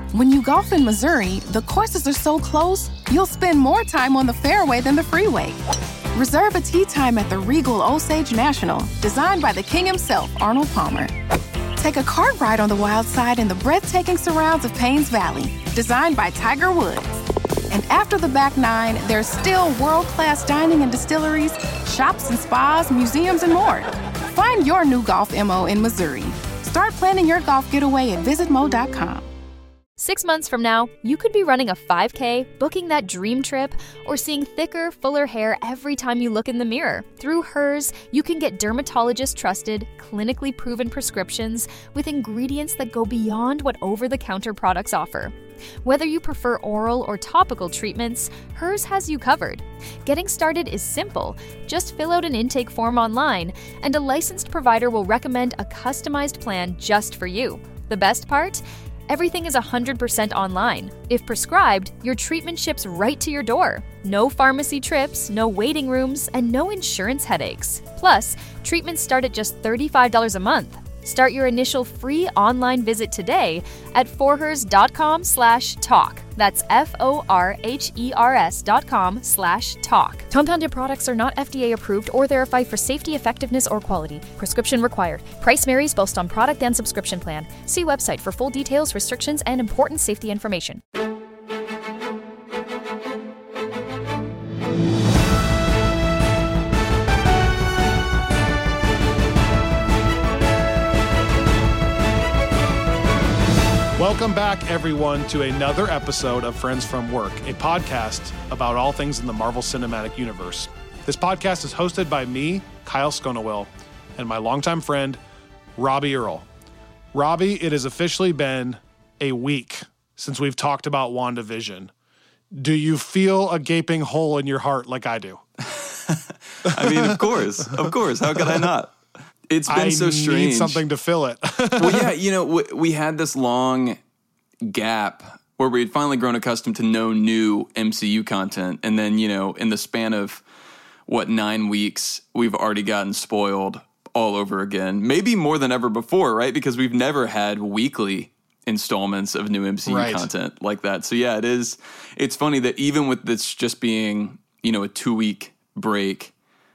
When you golf in Missouri, the courses are so close, you'll spend more time on the fairway than the freeway. Reserve a tee time at the Regal Osage National, designed by the king himself, Arnold Palmer. Take a cart ride on the wild side in the breathtaking surrounds of Paynes Valley, designed by Tiger Woods. And after the back nine, there's still world-class dining and distilleries, shops and spas, museums, and more. Find your new golf MO in Missouri. Start planning your golf getaway at visitmo.com. 6 months from now, you could be running a 5K, booking that dream trip, or seeing thicker, fuller hair every time you look in the mirror. Through Hers, you can get dermatologist-trusted, clinically proven prescriptions with ingredients that go beyond what over-the-counter products offer. Whether you prefer oral or topical treatments, Hers has you covered. Getting started is simple. Just fill out an intake form online, and a licensed provider will recommend a customized plan just for you. The best part? Everything is 100% online. If prescribed, your treatment ships right to your door. No pharmacy trips, no waiting rooms, and no insurance headaches. Plus, treatments start at just $35 a month. Start your initial free online visit today at forhers.com/talk. That's FORHERS.com/talk. Compounded products are not FDA approved or verified for safety, effectiveness, or quality. Prescription required. Price varies based on product and subscription plan. See website for full details, restrictions, and important safety information. Welcome back, everyone, to another episode of Friends from Work, a podcast about all things in the Marvel Cinematic Universe. This podcast is hosted by me, Kyle Sconawill, and my longtime friend, Robbie Earl. Robbie, it has officially been a week since we've talked about WandaVision. Do you feel a gaping hole in your heart like I do? I mean, of course. How could I not? It's been so strange. I need something to fill it. Well, yeah, we had this long gap where we had finally grown accustomed to no new MCU content. And then, in the span of, 9 weeks, we've already gotten spoiled all over again. Maybe more than ever before, right? Because we've never had weekly installments of new MCU content like that. So, yeah, it's funny that even with this just being, a 2-week break,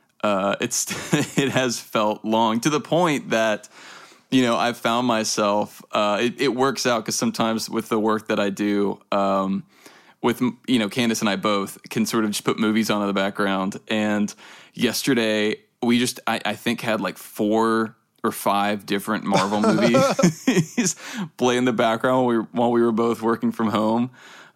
it has felt long to the point that, I've found myself, it works out because sometimes with the work that I do, with, Candace and I both can sort of just put movies on in the background. And yesterday we just, I think had like 4 or 5 different Marvel movies play in the background while we were both working from home.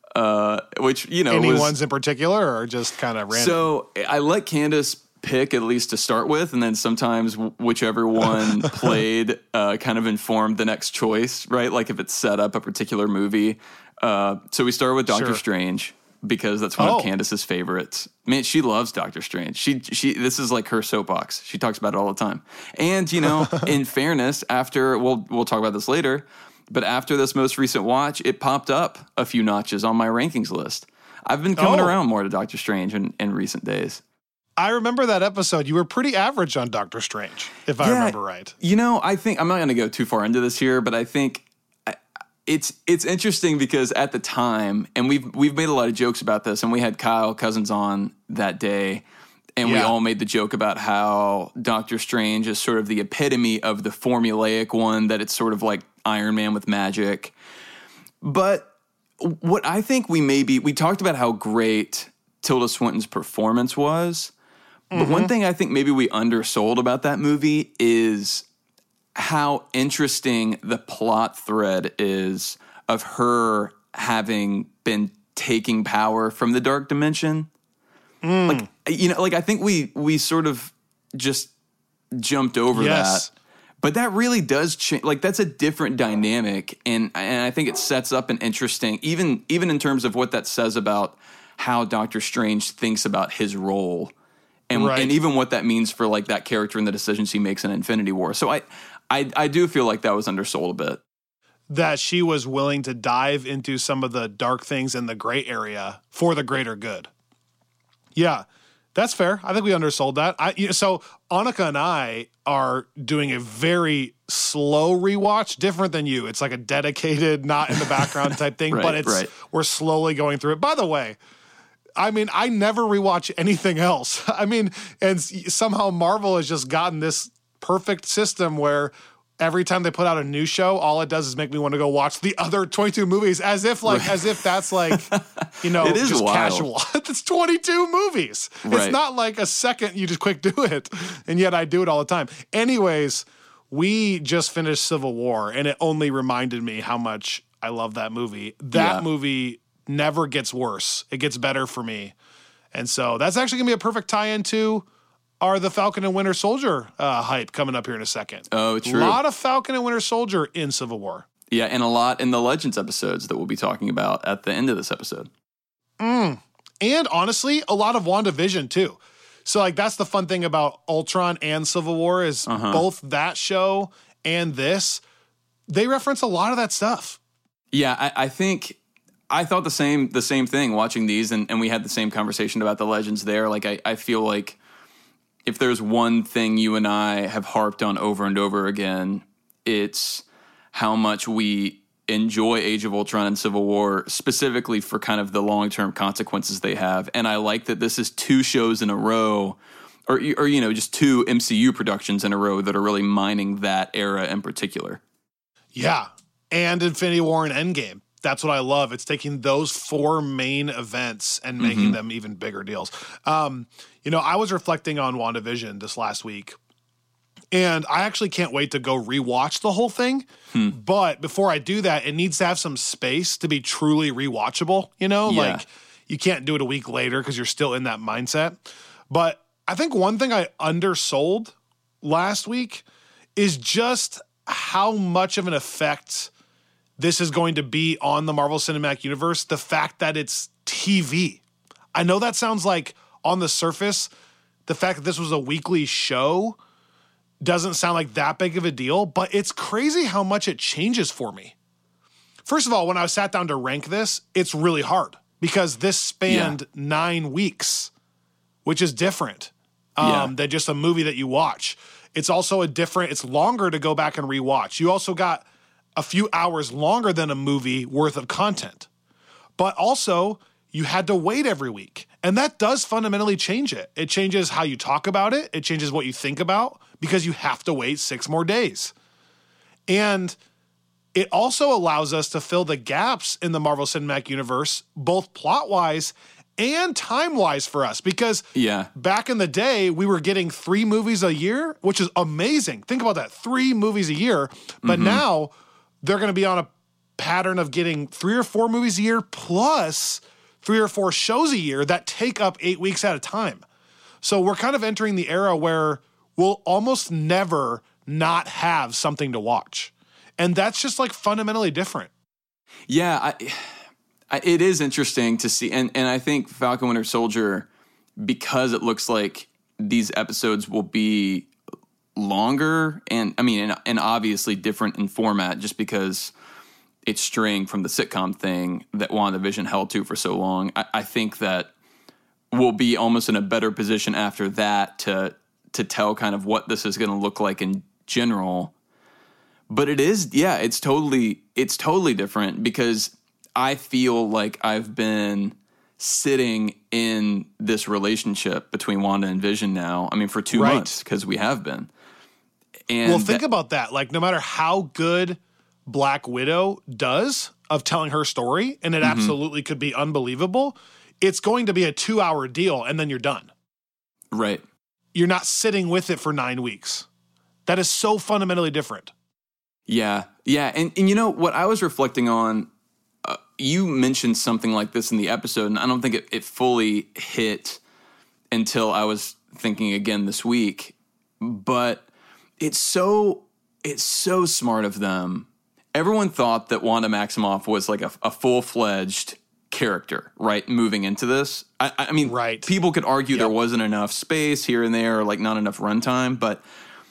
Which, any ones in particular or just kind of random? So I let Candace pick at least to start with, and then sometimes whichever one played kind of informed the next choice, right? Like if it set up a particular movie. So we started with Doctor Strange because that's one of Candace's favorites. Man, she loves Doctor Strange. She this is like her soapbox. She talks about it all the time. And in fairness, after we'll talk about this later, but after this most recent watch, it popped up a few notches on my rankings list. I've been coming around more to Doctor Strange in recent days. I remember that episode. You were pretty average on Doctor Strange, if I remember right. I think I'm not going to go too far into this here, but I think it's interesting because at the time, and we've made a lot of jokes about this, and we had Kyle Cousins on that day, and we all made the joke about how Doctor Strange is sort of the epitome of the formulaic one, that it's sort of like Iron Man with magic. But what I think we talked about how great Tilda Swinton's performance was. But one thing I think maybe we undersold about that movie is how interesting the plot thread is of her having been taking power from the dark dimension. I think we sort of just jumped over that. But that really does change. Like, that's a different dynamic. And I think it sets up an interesting, even in terms of what that says about how Doctor Strange thinks about his role. And even what that means for like that character and the decisions he makes in Infinity War. So I do feel like that was undersold a bit. That she was willing to dive into some of the dark things in the gray area for the greater good. Yeah, That's fair. I think we undersold that. So Annika and I are doing a very slow rewatch, different than you. It's like a dedicated, not in the background type thing, but we're slowly going through it. By the way, I mean, I never rewatch anything else. I mean, and somehow Marvel has just gotten this perfect system where every time they put out a new show, all it does is make me want to go watch the other 22 movies as if that's like, you know, it is just wild. Casual. It's 22 movies. Right. It's not like a second you just quick do it. And yet I do it all the time. Anyways, we just finished Civil War and it only reminded me how much I love that movie. That movie never gets worse. It gets better for me. And so that's actually going to be a perfect tie-in to the Falcon and Winter Soldier hype coming up here in a second. Oh, true. A lot of Falcon and Winter Soldier in Civil War. Yeah, and a lot in the Legends episodes that we'll be talking about at the end of this episode. And honestly, a lot of WandaVision too. So like that's the fun thing about Ultron and Civil War is both that show and this, they reference a lot of that stuff. Yeah, I think I thought the same thing watching these, and we had the same conversation about the Legends there. Like I feel like if there's one thing you and I have harped on over and over again, it's how much we enjoy Age of Ultron and Civil War, specifically for kind of the long-term consequences they have. And I like that this is 2 shows in a row, or you know, just 2 MCU productions in a row that are really mining that era in particular. Yeah, and Infinity War and Endgame. That's what I love. It's taking those 4 main events and making them even bigger deals. You know, I was reflecting on WandaVision this last week, and I actually can't wait to go rewatch the whole thing. But before I do that, it needs to have some space to be truly rewatchable. You know, like you can't do it a week later because you're still in that mindset. But I think one thing I undersold last week is just how much of an effect this is going to be on the Marvel Cinematic Universe, the fact that it's TV. I know that sounds like, on the surface, the fact that this was a weekly show doesn't sound like that big of a deal, but it's crazy how much it changes for me. First of all, when I sat down to rank this, it's really hard because this spanned 9 weeks, which is different than just a movie that you watch. It's also it's longer to go back and rewatch. You also got a few hours longer than a movie worth of content. But also, you had to wait every week. And that does fundamentally change it. It changes how you talk about it. It changes what you think about because you have to wait 6 more days. And it also allows us to fill the gaps in the Marvel Cinematic Universe, both plot-wise and time-wise for us. Because back in the day, we were getting 3 movies a year, which is amazing. Think about that, 3 movies a year. But now they're going to be on a pattern of getting 3 or 4 movies a year plus 3 or 4 shows a year that take up 8 weeks at a time. So we're kind of entering the era where we'll almost never not have something to watch. And that's just like fundamentally different. Yeah, it is interesting to see. And I think Falcon Winter Soldier, because it looks like these episodes will be longer and obviously different in format just because it's straying from the sitcom thing that WandaVision held to for so long. I think that we'll be almost in a better position after that to tell kind of what this is going to look like in general. But it is, it's totally different because I feel like I've been sitting in this relationship between Wanda and Vision now. I mean, for 2 months, because we have been. And well, think about that. Like, no matter how good Black Widow does of telling her story, and it absolutely could be unbelievable, it's going to be a 2-hour deal, and then you're done. Right. You're not sitting with it for 9 weeks. That is so fundamentally different. Yeah. And you know, what I was reflecting on, you mentioned something like this in the episode, and I don't think it fully hit until I was thinking again this week, but it's so smart of them. Everyone thought that Wanda Maximoff was like a full-fledged character, right, moving into this. I mean, people could argue there wasn't enough space here and there, or like not enough runtime, but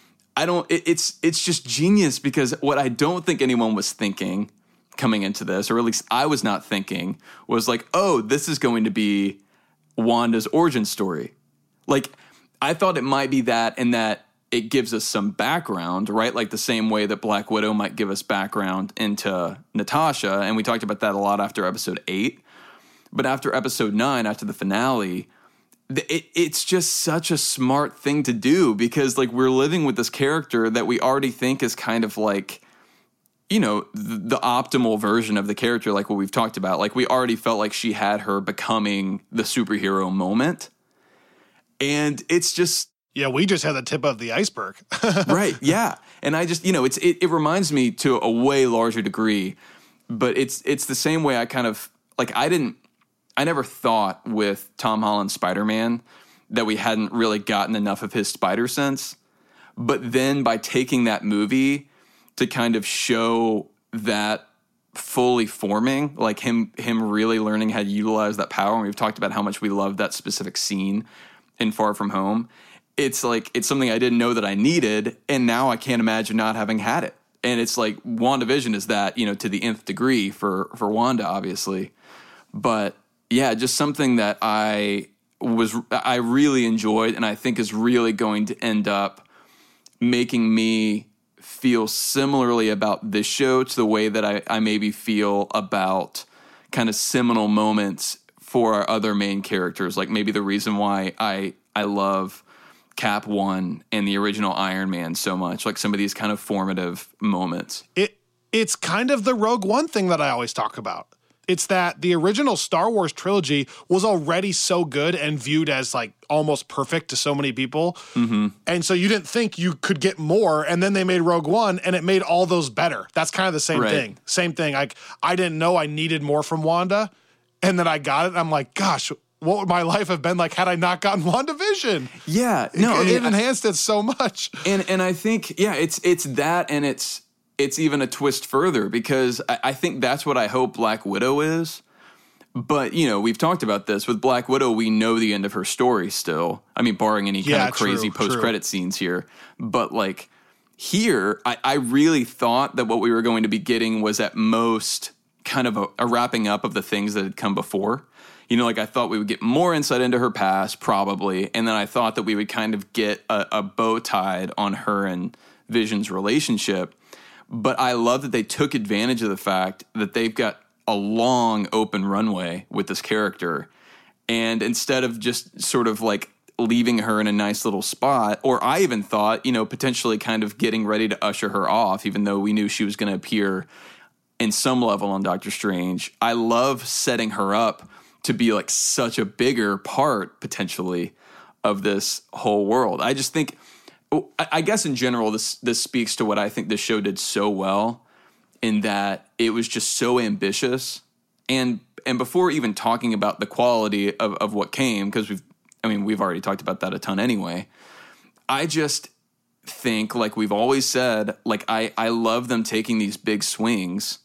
it's just genius because what I don't think anyone was thinking coming into this, or at least I was not thinking, was like, oh, this is going to be Wanda's origin story. Like, I thought it might be that, and that it gives us some background, right? Like the same way that Black Widow might give us background into Natasha. And we talked about that a lot after episode 8. But after episode 9, after the finale, it's just such a smart thing to do, because like we're living with this character that we already think is kind of like, you know, the optimal version of the character, like what we've talked about. Like, we already felt like she had her becoming the superhero moment. And it's just... Yeah, we just had the tip of the iceberg. Right, yeah. And I just, you know, it reminds me to a way larger degree, but it's the same way I kind of, like, I never thought with Tom Holland's Spider-Man that we hadn't really gotten enough of his spider sense. But then by taking that movie to kind of show that fully forming, like him really learning how to utilize that power. And we've talked about how much we love that specific scene in Far From Home. It's like, it's something I didn't know that I needed, and now I can't imagine not having had it. And it's like, WandaVision is that, you know, to the nth degree for Wanda, obviously. But yeah, just something that I really enjoyed, and I think is really going to end up making me feel similarly about this show to the way that I maybe feel about kind of seminal moments for our other main characters. Like maybe the reason why I love Cap 1 and the original Iron Man so much, like some of these kind of formative moments. It's kind of the Rogue One thing that I always talk about. It's that the original Star Wars trilogy was already so good and viewed as like almost perfect to so many people. Mm-hmm. And so you didn't think you could get more. And then they made Rogue One and it made all those better. That's kind of the same thing. Same thing. Like, I didn't know I needed more from Wanda. And then I got it. And I'm like, gosh, what would my life have been like had I not gotten WandaVision? Yeah. No, it enhanced it so much. And I think, yeah, it's that, and it's even a twist further, because I think that's what I hope Black Widow is. But, you know, we've talked about this. With Black Widow, we know the end of her story still. I mean, barring any kind of crazy post-credit scenes here. But, like, here, I really thought that what we were going to be getting was at most kind of a wrapping up of the things that had come before. You know, like, I thought we would get more insight into her past, probably. And then I thought that we would kind of get a bow tied on her and Vision's relationship. But I love that they took advantage of the fact that they've got a long open runway with this character. And instead of just sort of like leaving her in a nice little spot, or I even thought, you know, potentially kind of getting ready to usher her off, even though we knew she was going to appear in some level on Doctor Strange, I love setting her up to be like such a bigger part potentially of this whole world. I just think, I guess in general, this speaks to what I think this show did so well, in that it was just so ambitious. And before even talking about the quality of what came, because we've already talked about that a ton anyway, I just think, like we've always said, like I love them taking these big swings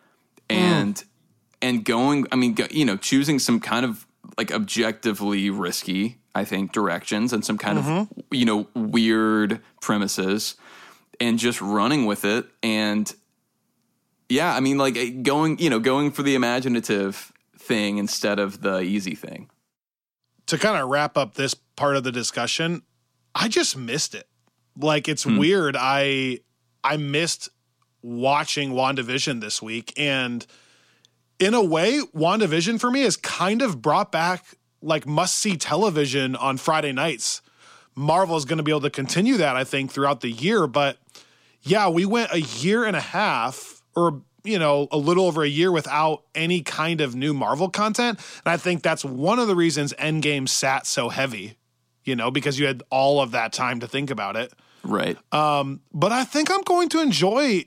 and going, you know, choosing some kind of like objectively risky, I think, directions and some kind of, you know, weird premises, and just running with it. And yeah, I mean, like going for the imaginative thing instead of the easy thing. To kind of wrap up this part of the discussion, I just missed it. Like, it's weird. I missed watching WandaVision this week. And in a way, WandaVision for me has kind of brought back like must-see television on Friday nights. Marvel is going to be able to continue that, I think, throughout the year. But yeah, we went a year and a half, or, you know, a little over a year without any kind of new Marvel content. And I think that's one of the reasons Endgame sat so heavy, you know, because you had all of that time to think about it. Right. But I think I'm going to enjoy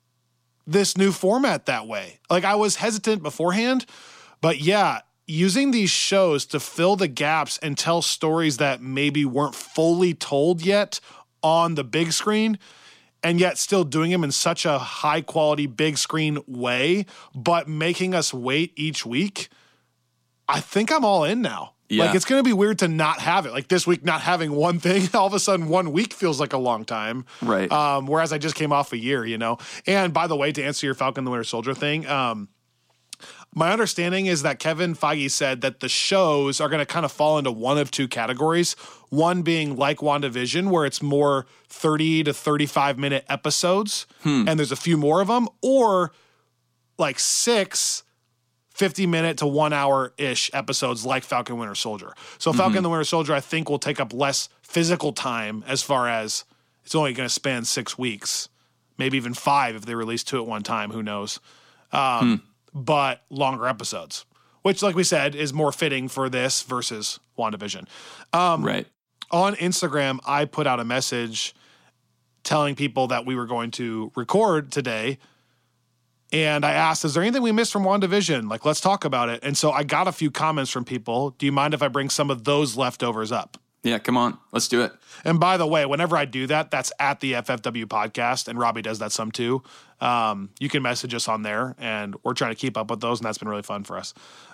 this new format that way. Like, I was hesitant beforehand, but yeah, using these shows to fill the gaps and tell stories that maybe weren't fully told yet on the big screen, and yet still doing them in such a high quality big screen way, but making us wait each week. I think I'm all in now. Yeah. Like, it's going to be weird to not have it. Like, this week not having one thing, all of a sudden 1 week feels like a long time. Right. Whereas I just came off a year, you know. And by the way, to answer your Falcon the Winter Soldier thing, My understanding is that Kevin Feige said that the shows are going to kind of fall into one of two categories. One being like WandaVision, where it's more 30 to 35-minute episodes, and there's a few more of them, or like 6 50-minute to 1 hour-ish episodes like Falcon Winter Soldier. So Falcon the Winter Soldier, I think, will take up less physical time as far as it's only going to span 6 weeks, maybe even 5 if they release 2 at one time, who knows. But longer episodes, which, like we said, is more fitting for this versus WandaVision. Right. On Instagram, I put out a message telling people that we were going to record today. And I asked, is there anything we missed from WandaVision? Like, let's talk about it. And so I got a few comments from people. Do you mind if I bring some of those leftovers up? Yeah, come on. Let's do it. And by the way, whenever I do that, that's at the FFW podcast, and Robbie does that some too. You can message us on there, and we're trying to keep up with those, and that's been really fun for us.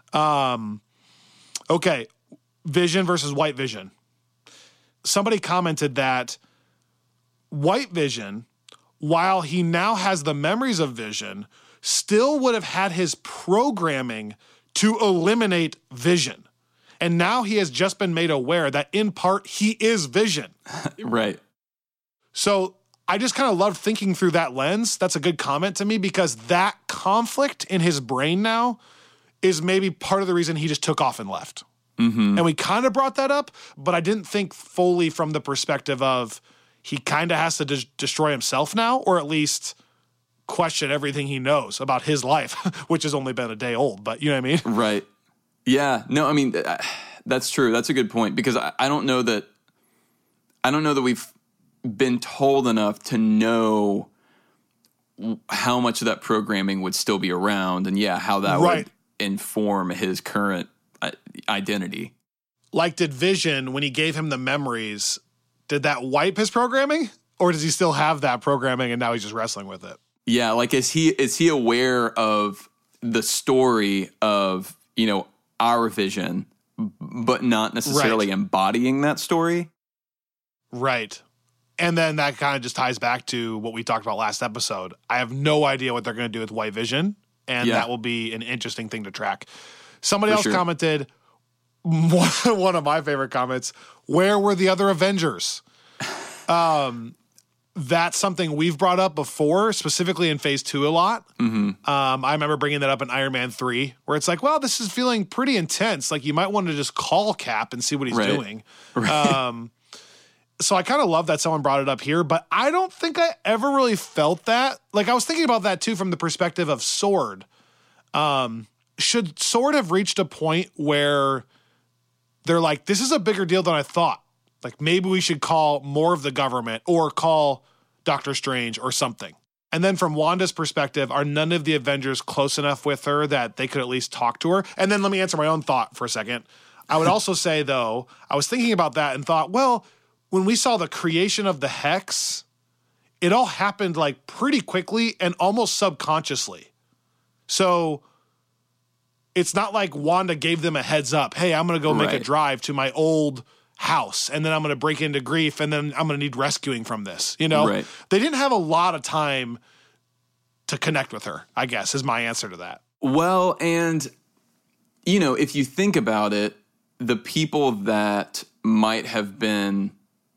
Okay, Vision versus White Vision. Somebody commented that White Vision, while he now has the memories of Vision, still would have had his programming to eliminate Vision. And now he has just been made aware that in part he is Vision. Right. So I just kind of love thinking through that lens. That's a good comment to me because that conflict in his brain now is maybe part of the reason he just took off and left. And we kind of brought that up, but I didn't think fully from the perspective of he kind of has to destroy himself now, or at least question everything he knows about his life, which has only been a day old, but you know what I mean? Right. Yeah. No, I mean, that's true. That's a good point because I don't know that we've been told enough to know how much of that programming would still be around and how that would inform his current identity. Like, did Vision, when he gave him the memories, did that wipe his programming, or does he still have that programming and now he's just wrestling with it? Yeah, like is he aware of the story of, our Vision, but not necessarily embodying that story? Right. And then that kind of just ties back to what we talked about last episode. I have no idea what they're going to do with White Vision, and that will be an interesting thing to track. Somebody else commented, one of my favorite comments, where were the other Avengers? That's something we've brought up before, specifically in Phase 2 a lot. I remember bringing that up in Iron Man 3, where it's like, well, this is feeling pretty intense. Like, you might want to just call Cap and see what he's doing. Right. So I kind of love that someone brought it up here, but I don't think I ever really felt that. Like, I was thinking about that, too, from the perspective of Sword. Should Sword have reached a point where they're like, this is a bigger deal than I thought? Like, maybe we should call more of the government or call Doctor Strange or something. And then from Wanda's perspective, are none of the Avengers close enough with her that they could at least talk to her? And then let me answer my own thought for a second. I would also say, though, I was thinking about that and thought, well, when we saw the creation of the Hex, it all happened like pretty quickly and almost subconsciously. So it's not like Wanda gave them a heads up. Hey, I'm going to go make a drive to my old house, and then I'm going to break into grief, and then I'm going to need rescuing from this. They didn't have a lot of time to connect with her, I guess, is my answer to that. Well, and, if you think about it, the people that might have been,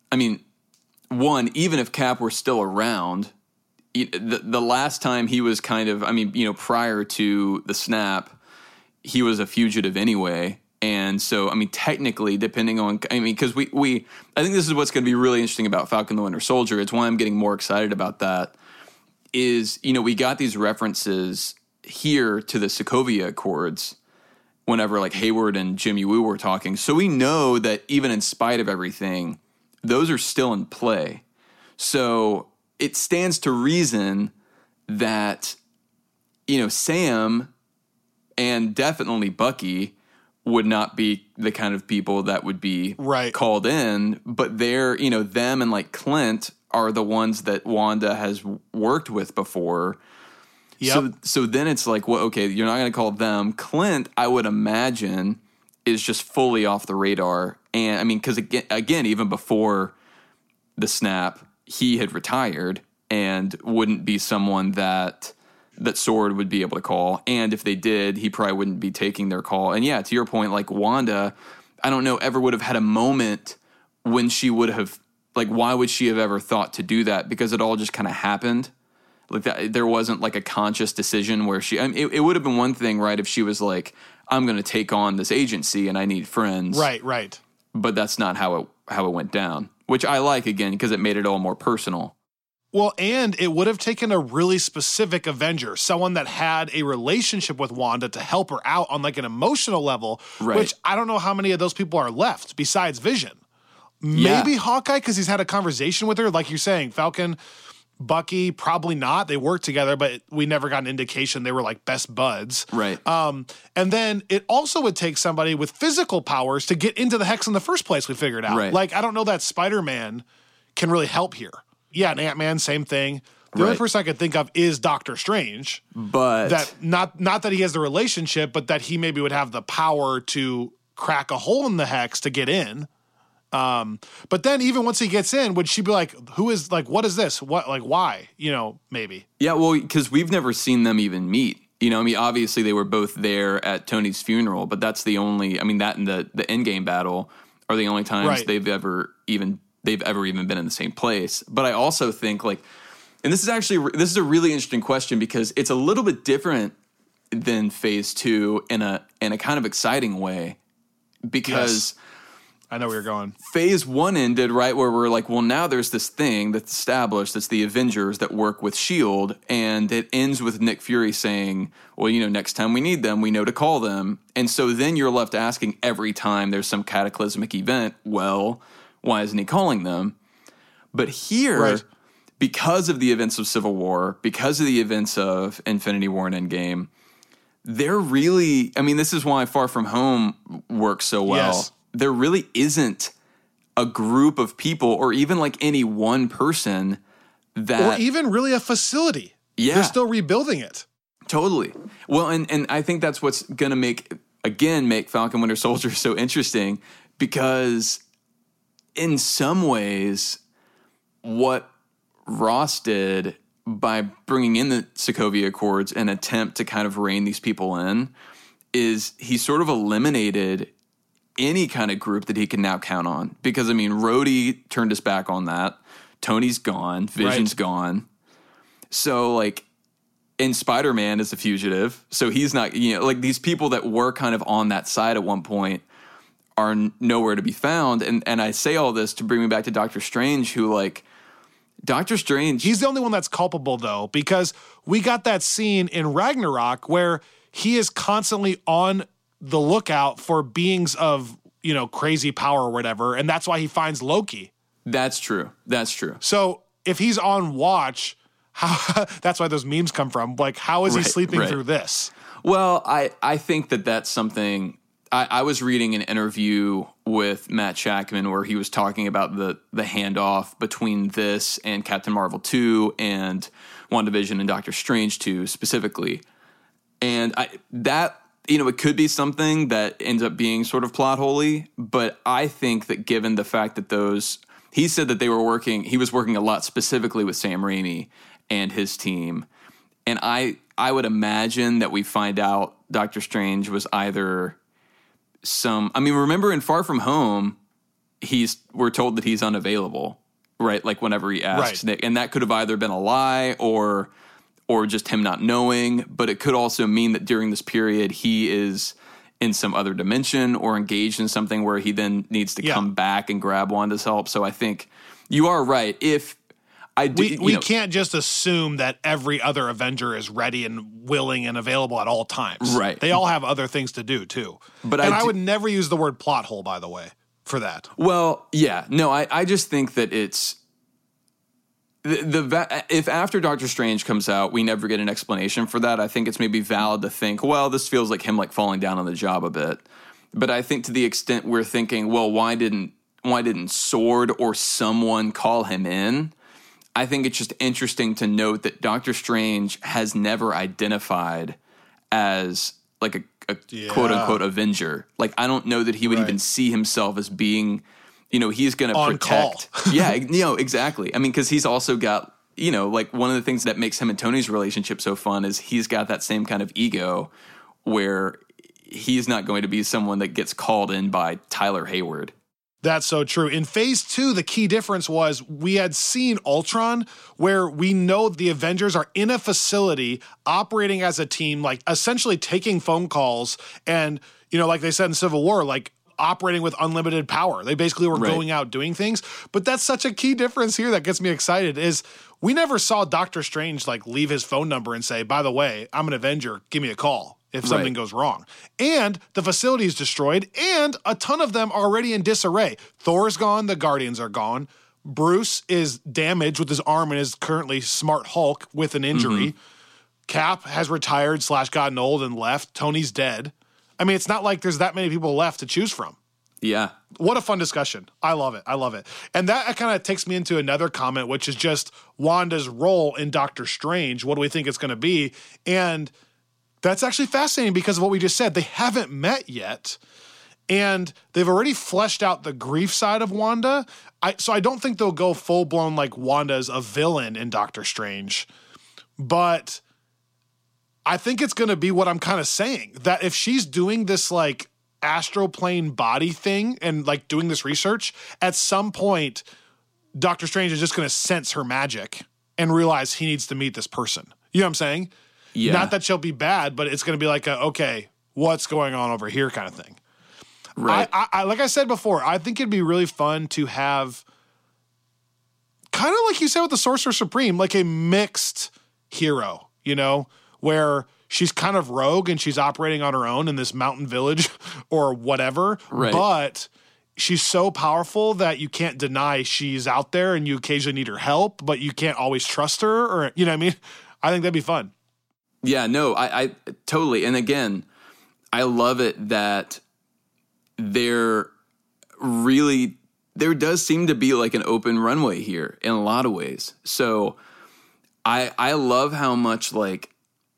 one, even if Cap were still around, the last time he was kind of, prior to the snap, he was a fugitive anyway. And so, technically, depending on, because I think this is what's going to be really interesting about Falcon the Winter Soldier. It's why I'm getting more excited about that is, we got these references here to the Sokovia Accords whenever like Hayward and Jimmy Woo were talking. So we know that even in spite of everything, those are still in play. So it stands to reason that, Sam and definitely Bucky would not be the kind of people that would be called in, but they're, them and like Clint are the ones that Wanda has worked with before. Yep. So then it's like, well, okay, you're not going to call them. Clint, I would imagine, is just fully off the radar. And because again, even before the snap, he had retired and wouldn't be someone that that Sword would be able to call. And if they did, he probably wouldn't be taking their call. And yeah, to your point, like Wanda, I don't know, ever would have had a moment when she would have, like, why would she have ever thought to do that? Because it all just kind of happened. Like that, there wasn't like a conscious decision where she, I mean, it would have been one thing, right, if she was like, I'm going to take on this agency and I need friends. Right. But that's not how it went down, which I like, again, because it made it all more personal. Well, and it would have taken a really specific Avenger, someone that had a relationship with Wanda to help her out on like an emotional level, which I don't know how many of those people are left besides Vision. Maybe Hawkeye, because he's had a conversation with her. Like you're saying, Falcon, Bucky, probably not. They worked together, but we never got an indication they were like best buds. Right. And then it also would take somebody with physical powers to get into the Hex in the first place, we figured out. Right. Like, I don't know that Spider-Man can really help here. Yeah, and Ant-Man, same thing. The only person I could think of is Doctor Strange. But that not that he has the relationship, but that he maybe would have the power to crack a hole in the Hex to get in. But then even once he gets in, would she be like, who is, like, what is this? What, like, why? You know, maybe. Yeah, well, because we've never seen them even meet. You know, I mean, obviously they were both there at Tony's funeral, but that's the only, I mean, that and the Endgame battle are the only times they've ever even been in the same place. But I also think, like, and this is a really interesting question because it's a little bit different than Phase 2 in a kind of exciting way, because I know where you're going. Phase 1 ended, right, where we're like, well, now there's this thing that's established, that's the Avengers that work with S.H.I.E.L.D., and it ends with Nick Fury saying, well, you know, next time we need them, we know to call them. And so then you're left asking every time there's some cataclysmic event, well, why isn't he calling them? But here, because of the events of Civil War, because of the events of Infinity War and Endgame, they're really, I mean, this is why Far From Home works so well. Yes. There really isn't a group of people or even like any one person that... Or even really a facility. Yeah. They're still rebuilding it. Totally. Well, and I think that's what's going to make Falcon Winter Soldier so interesting, because in some ways, what Ross did by bringing in the Sokovia Accords and attempt to kind of rein these people in is he sort of eliminated any kind of group that he can now count on. Because, I mean, Rhodey turned his back on that. Tony's gone. Vision's gone. So, like, and Spider-Man is a fugitive. So he's not, you know, like, these people that were kind of on that side at one point are nowhere to be found. And I say all this to bring me back to Doctor Strange, who, like, Doctor Strange... He's the only one that's culpable, though, because we got that scene in Ragnarok where he is constantly on the lookout for beings of, you know, crazy power or whatever, and that's why he finds Loki. That's true. So if he's on watch, that's why those memes come from. Like, how is he sleeping through this? Well, I think that's something... I was reading an interview with Matt Shackman where he was talking about the handoff between this and Captain Marvel 2 and WandaVision and Doctor Strange 2 specifically. And you know, it could be something that ends up being sort of plot holy, but I think that given the fact that he said that he was working a lot specifically with Sam Raimi and his team. And I would imagine that we find out Doctor Strange was either remember in Far From Home, we're told that he's unavailable, right? Like whenever he asks Nick, and that could have either been a lie or just him not knowing, but it could also mean that during this period he is in some other dimension or engaged in something where he then needs to come back and grab Wanda's help. So I think you are right. If I do, we can't just assume that every other Avenger is ready and willing and available at all times. Right. They all have other things to do too. But I would never use the word plot hole, by the way, for that. Well, yeah, no, I just think that it's if after Doctor Strange comes out, we never get an explanation for that, I think it's maybe valid to think, well, this feels like him like falling down on the job a bit. But I think to the extent we're thinking, well, why didn't Sword or someone call him in? I think it's just interesting to note that Doctor Strange has never identified as like a quote unquote Avenger. Like, I don't know that he would even see himself as being, you know, he's going to protect. Call. Yeah, you know, exactly. I mean, because he's also got you know, like one of the things that makes him and Tony's relationship so fun is he's got that same kind of ego where he's not going to be someone that gets called in by Tyler Hayward. That's so true. In phase 2, the key difference was we had seen Ultron where we know the Avengers are in a facility operating as a team, like essentially taking phone calls and, you know, like they said in Civil War, like operating with unlimited power. They basically were going out doing things. But that's such a key difference here that gets me excited is we never saw Doctor Strange like leave his phone number and say, by the way, I'm an Avenger, give me a call if something goes wrong. And the facility is destroyed, and a ton of them are already in disarray. Thor's gone, the Guardians are gone. Bruce is damaged with his arm and is currently Smart Hulk with an injury. Cap has retired / gotten old and left. Tony's dead. I mean, it's not like there's that many people left to choose from. Yeah. What a fun discussion. I love it. I love it. And that kind of takes me into another comment, which is just Wanda's role in Doctor Strange. What do we think it's going to be? And that's actually fascinating because of what we just said. They haven't met yet, and they've already fleshed out the grief side of Wanda. So I don't think they'll go full-blown like Wanda's a villain in Doctor Strange. But I think it's going to be what I'm kind of saying, that if she's doing this like astral plane body thing and like doing this research, at some point, Doctor Strange is just going to sense her magic and realize he needs to meet this person. You know what I'm saying? Yeah. Not that she'll be bad, but it's going to be like okay, what's going on over here kind of thing. Right. I like I said before, I think it'd be really fun to have kind of like you said with the Sorcerer Supreme, like a mixed hero, you know, where she's kind of rogue and she's operating on her own in this mountain village or whatever. Right. But she's so powerful that you can't deny she's out there and you occasionally need her help, but you can't always trust her or, you know what I mean? I think that'd be fun. Yeah, no, I totally. And again, I love it that there does seem to be like an open runway here in a lot of ways. So I love how much like,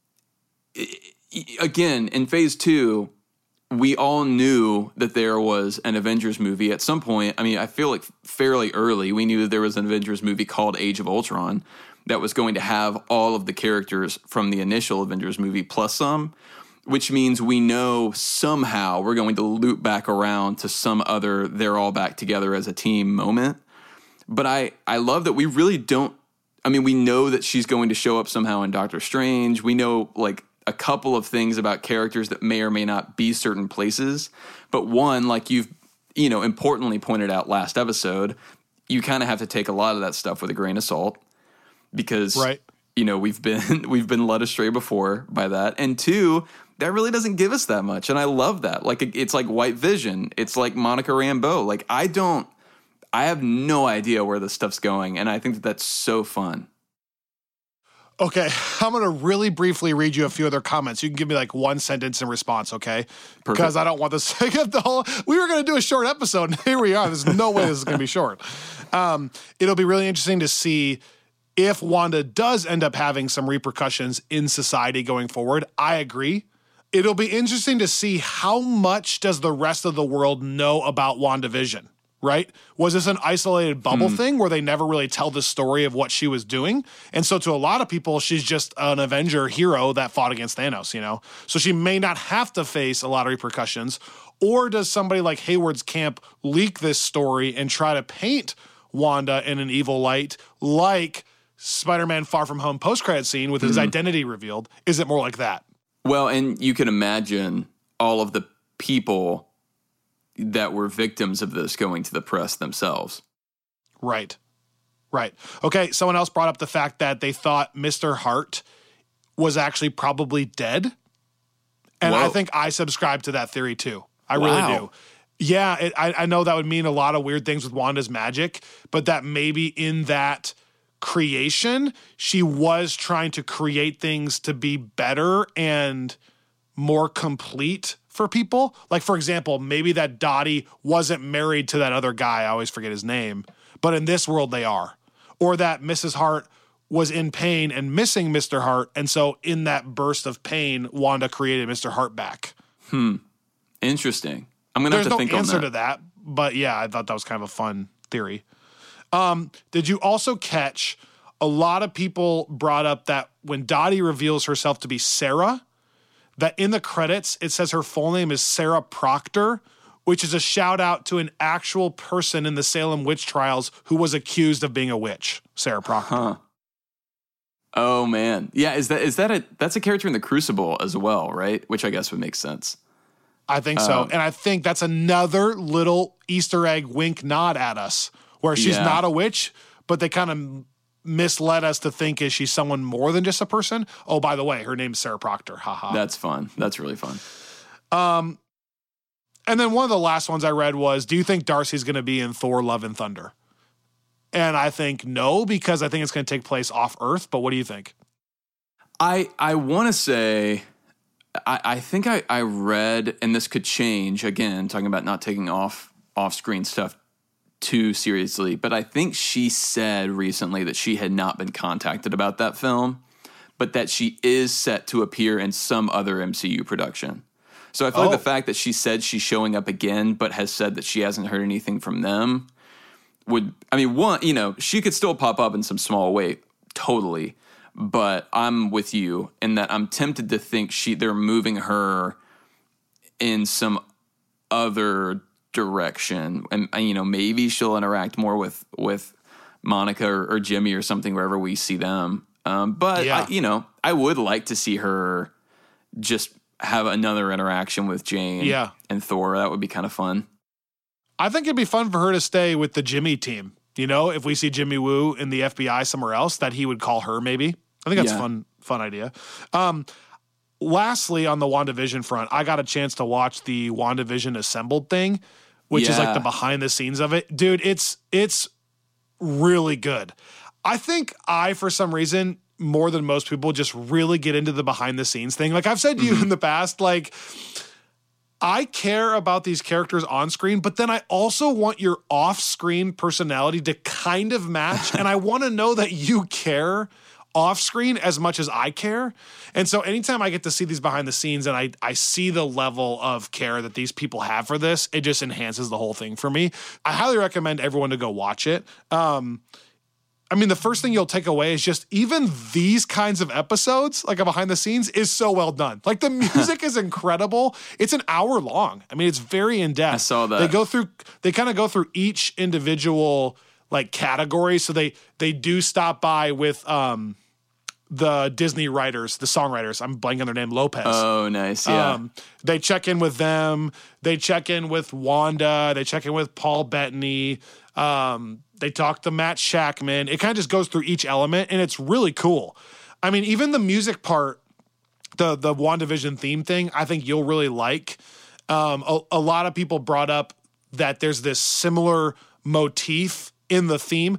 again, in phase 2, we all knew that there was an Avengers movie at some point. I mean, I feel like fairly early, we knew that there was an Avengers movie called Age of Ultron that was going to have all of the characters from the initial Avengers movie plus some, which means we know somehow we're going to loop back around to some other they're all back together as a team moment. But I love that we really don't, I mean, we know that she's going to show up somehow in Doctor Strange. We know like a couple of things about characters that may or may not be certain places. But one, like you've, you know, importantly pointed out last episode, you kind of have to take a lot of that stuff with a grain of salt. Because, you know, we've been led astray before by that. And 2, that really doesn't give us that much. And I love that. Like, it's like White Vision. It's like Monica Rambeau. Like, I have no idea where this stuff's going. And I think that that's so fun. Okay, I'm going to really briefly read you a few other comments. You can give me like one sentence in response, okay? Because I don't want this to get the whole... We were going to do a short episode, and here we are. There's no way this is going to be short. It'll be really interesting to see if Wanda does end up having some repercussions in society going forward. I agree. It'll be interesting to see how much does the rest of the world know about WandaVision, right? Was this an isolated bubble thing where they never really tell the story of what she was doing? And so to a lot of people, she's just an Avenger hero that fought against Thanos, you know? So she may not have to face a lot of repercussions. Or does somebody like Hayward's camp leak this story and try to paint Wanda in an evil light like Spider-Man Far From Home post-credit scene with his identity revealed? Is it more like that? Well, and you can imagine all of the people that were victims of this going to the press themselves. Right. Okay, someone else brought up the fact that they thought Mr. Hart was actually probably dead. And I think I subscribe to that theory too. I really do. Yeah, I know that would mean a lot of weird things with Wanda's magic, but that maybe in that creation, she was trying to create things to be better and more complete for people. Like, for example, maybe that Dottie wasn't married to that other guy. I always forget his name. But in this world, they are. Or that Mrs. Hart was in pain and missing Mr. Hart. And so in that burst of pain, Wanda created Mr. Hart back. Interesting. I'm going to have to think on that. There's no answer to that. But yeah, I thought that was kind of a fun theory. Did you also catch a lot of people brought up that when Dottie reveals herself to be Sarah, that in the credits, it says her full name is Sarah Proctor, which is a shout out to an actual person in the Salem witch trials who was accused of being a witch, Sarah Proctor. Huh. Oh man. Yeah, that's a character in the Crucible as well, right? Which I guess would make sense. I think so. And I think that's another little Easter egg wink nod at us where she's not a witch, but they kind of misled us to think is she someone more than just a person. Oh, by the way, her name's Sarah Proctor. Haha. That's fun. That's really fun. And then one of the last ones I read was, do you think Darcy's going to be in Thor Love and Thunder? And I think no, because I think it's going to take place off Earth. But what do you think? I want to say, I think I read, and this could change, again, talking about not taking off-screen stuff too seriously, but I think she said recently that she had not been contacted about that film, but that she is set to appear in some other MCU production. So I feel like the fact that she said she's showing up again, but has said that she hasn't heard anything from them she could still pop up in some small way, totally. But I'm with you in that I'm tempted to think they're moving her in some other direction, and maybe she'll interact more with Monica or Jimmy or something wherever we see them. I would like to see her just have another interaction with Jane and Thor. That would be kind of fun. I think it'd be fun for her to stay with the Jimmy team. If we see Jimmy Woo in the FBI somewhere else, that he would call her maybe. I think that's a fun idea. Lastly, on the WandaVision front, I got a chance to watch the WandaVision Assembled thing, which is like the behind the scenes of it. Dude, it's really good. I think for some reason, more than most people, just really get into the behind the scenes thing. Like I've said to you in the past, like, I care about these characters on screen, but then I also want your off-screen personality to kind of match, and I want to know that you care off-screen as much as I care. And so anytime I get to see these behind the scenes and I see the level of care that these people have for this, it just enhances the whole thing for me. I highly recommend everyone to go watch it. The first thing you'll take away is just even these kinds of episodes, like a behind the scenes, is so well done. Like the music is incredible. It's an hour long. It's very in depth. I saw that. They kind of go through each individual like category. So they do stop by with the Disney writers, the songwriters. I'm blanking on their name, Lopez. Oh, nice. Yeah. They check in with them. They check in with Wanda. They check in with Paul Bettany. They talk to Matt Shackman. It kind of just goes through each element, and it's really cool. Even the music part, the WandaVision theme thing, I think you'll really like. A lot of people brought up that there's this similar motif in the theme.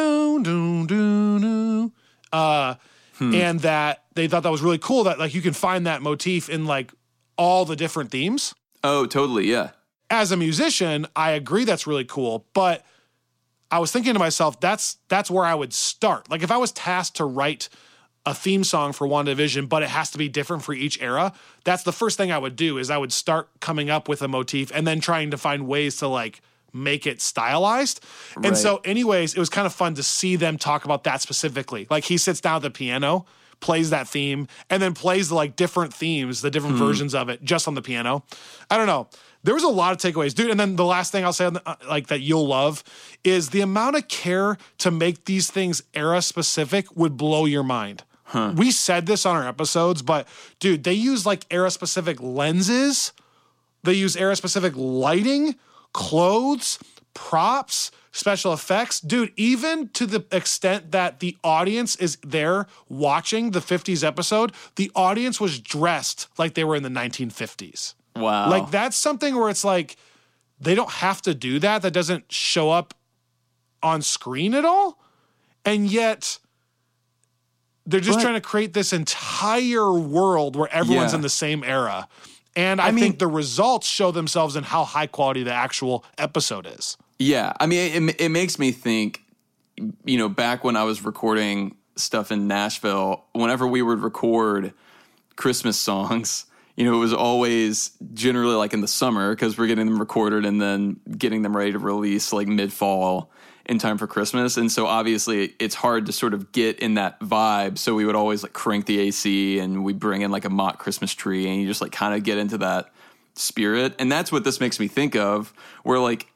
And that they thought that was really cool that like you can find that motif in like all the different themes. Oh, totally, yeah. As a musician, I agree that's really cool, but I was thinking to myself, that's where I would start. Like if I was tasked to write a theme song for WandaVision, but it has to be different for each era, that's the first thing I would do is I would start coming up with a motif and then trying to find ways to like make it stylized. Right. And so anyways, it was kind of fun to see them talk about that specifically. Like he sits down at the piano, plays that theme, and then plays the like different themes, the different versions of it just on the piano. I don't know. There was a lot of takeaways, dude. And then the last thing I'll say like that you'll love is the amount of care to make these things era specific would blow your mind. We said this on our episodes, but dude, they use like era specific lenses. They use era specific lighting, clothes, props, special effects. Dude, even to the extent that the audience is there watching the 50s episode, the audience was dressed like they were in the 1950s. Wow. Like that's something where it's like, they don't have to do that. That doesn't show up on screen at all. And yet they're just trying to create this entire world where everyone's in the same era. And I think the results show themselves in how high quality the actual episode is. Yeah. It makes me think, back when I was recording stuff in Nashville, whenever we would record Christmas songs, it was always generally like in the summer because we're getting them recorded and then getting them ready to release like mid-fall. in time for Christmas. And so obviously it's hard to sort of get in that vibe. So we would always like crank the AC and we bring in like a mock Christmas tree and you just like kind of get into that spirit. And that's what this makes me think of, where like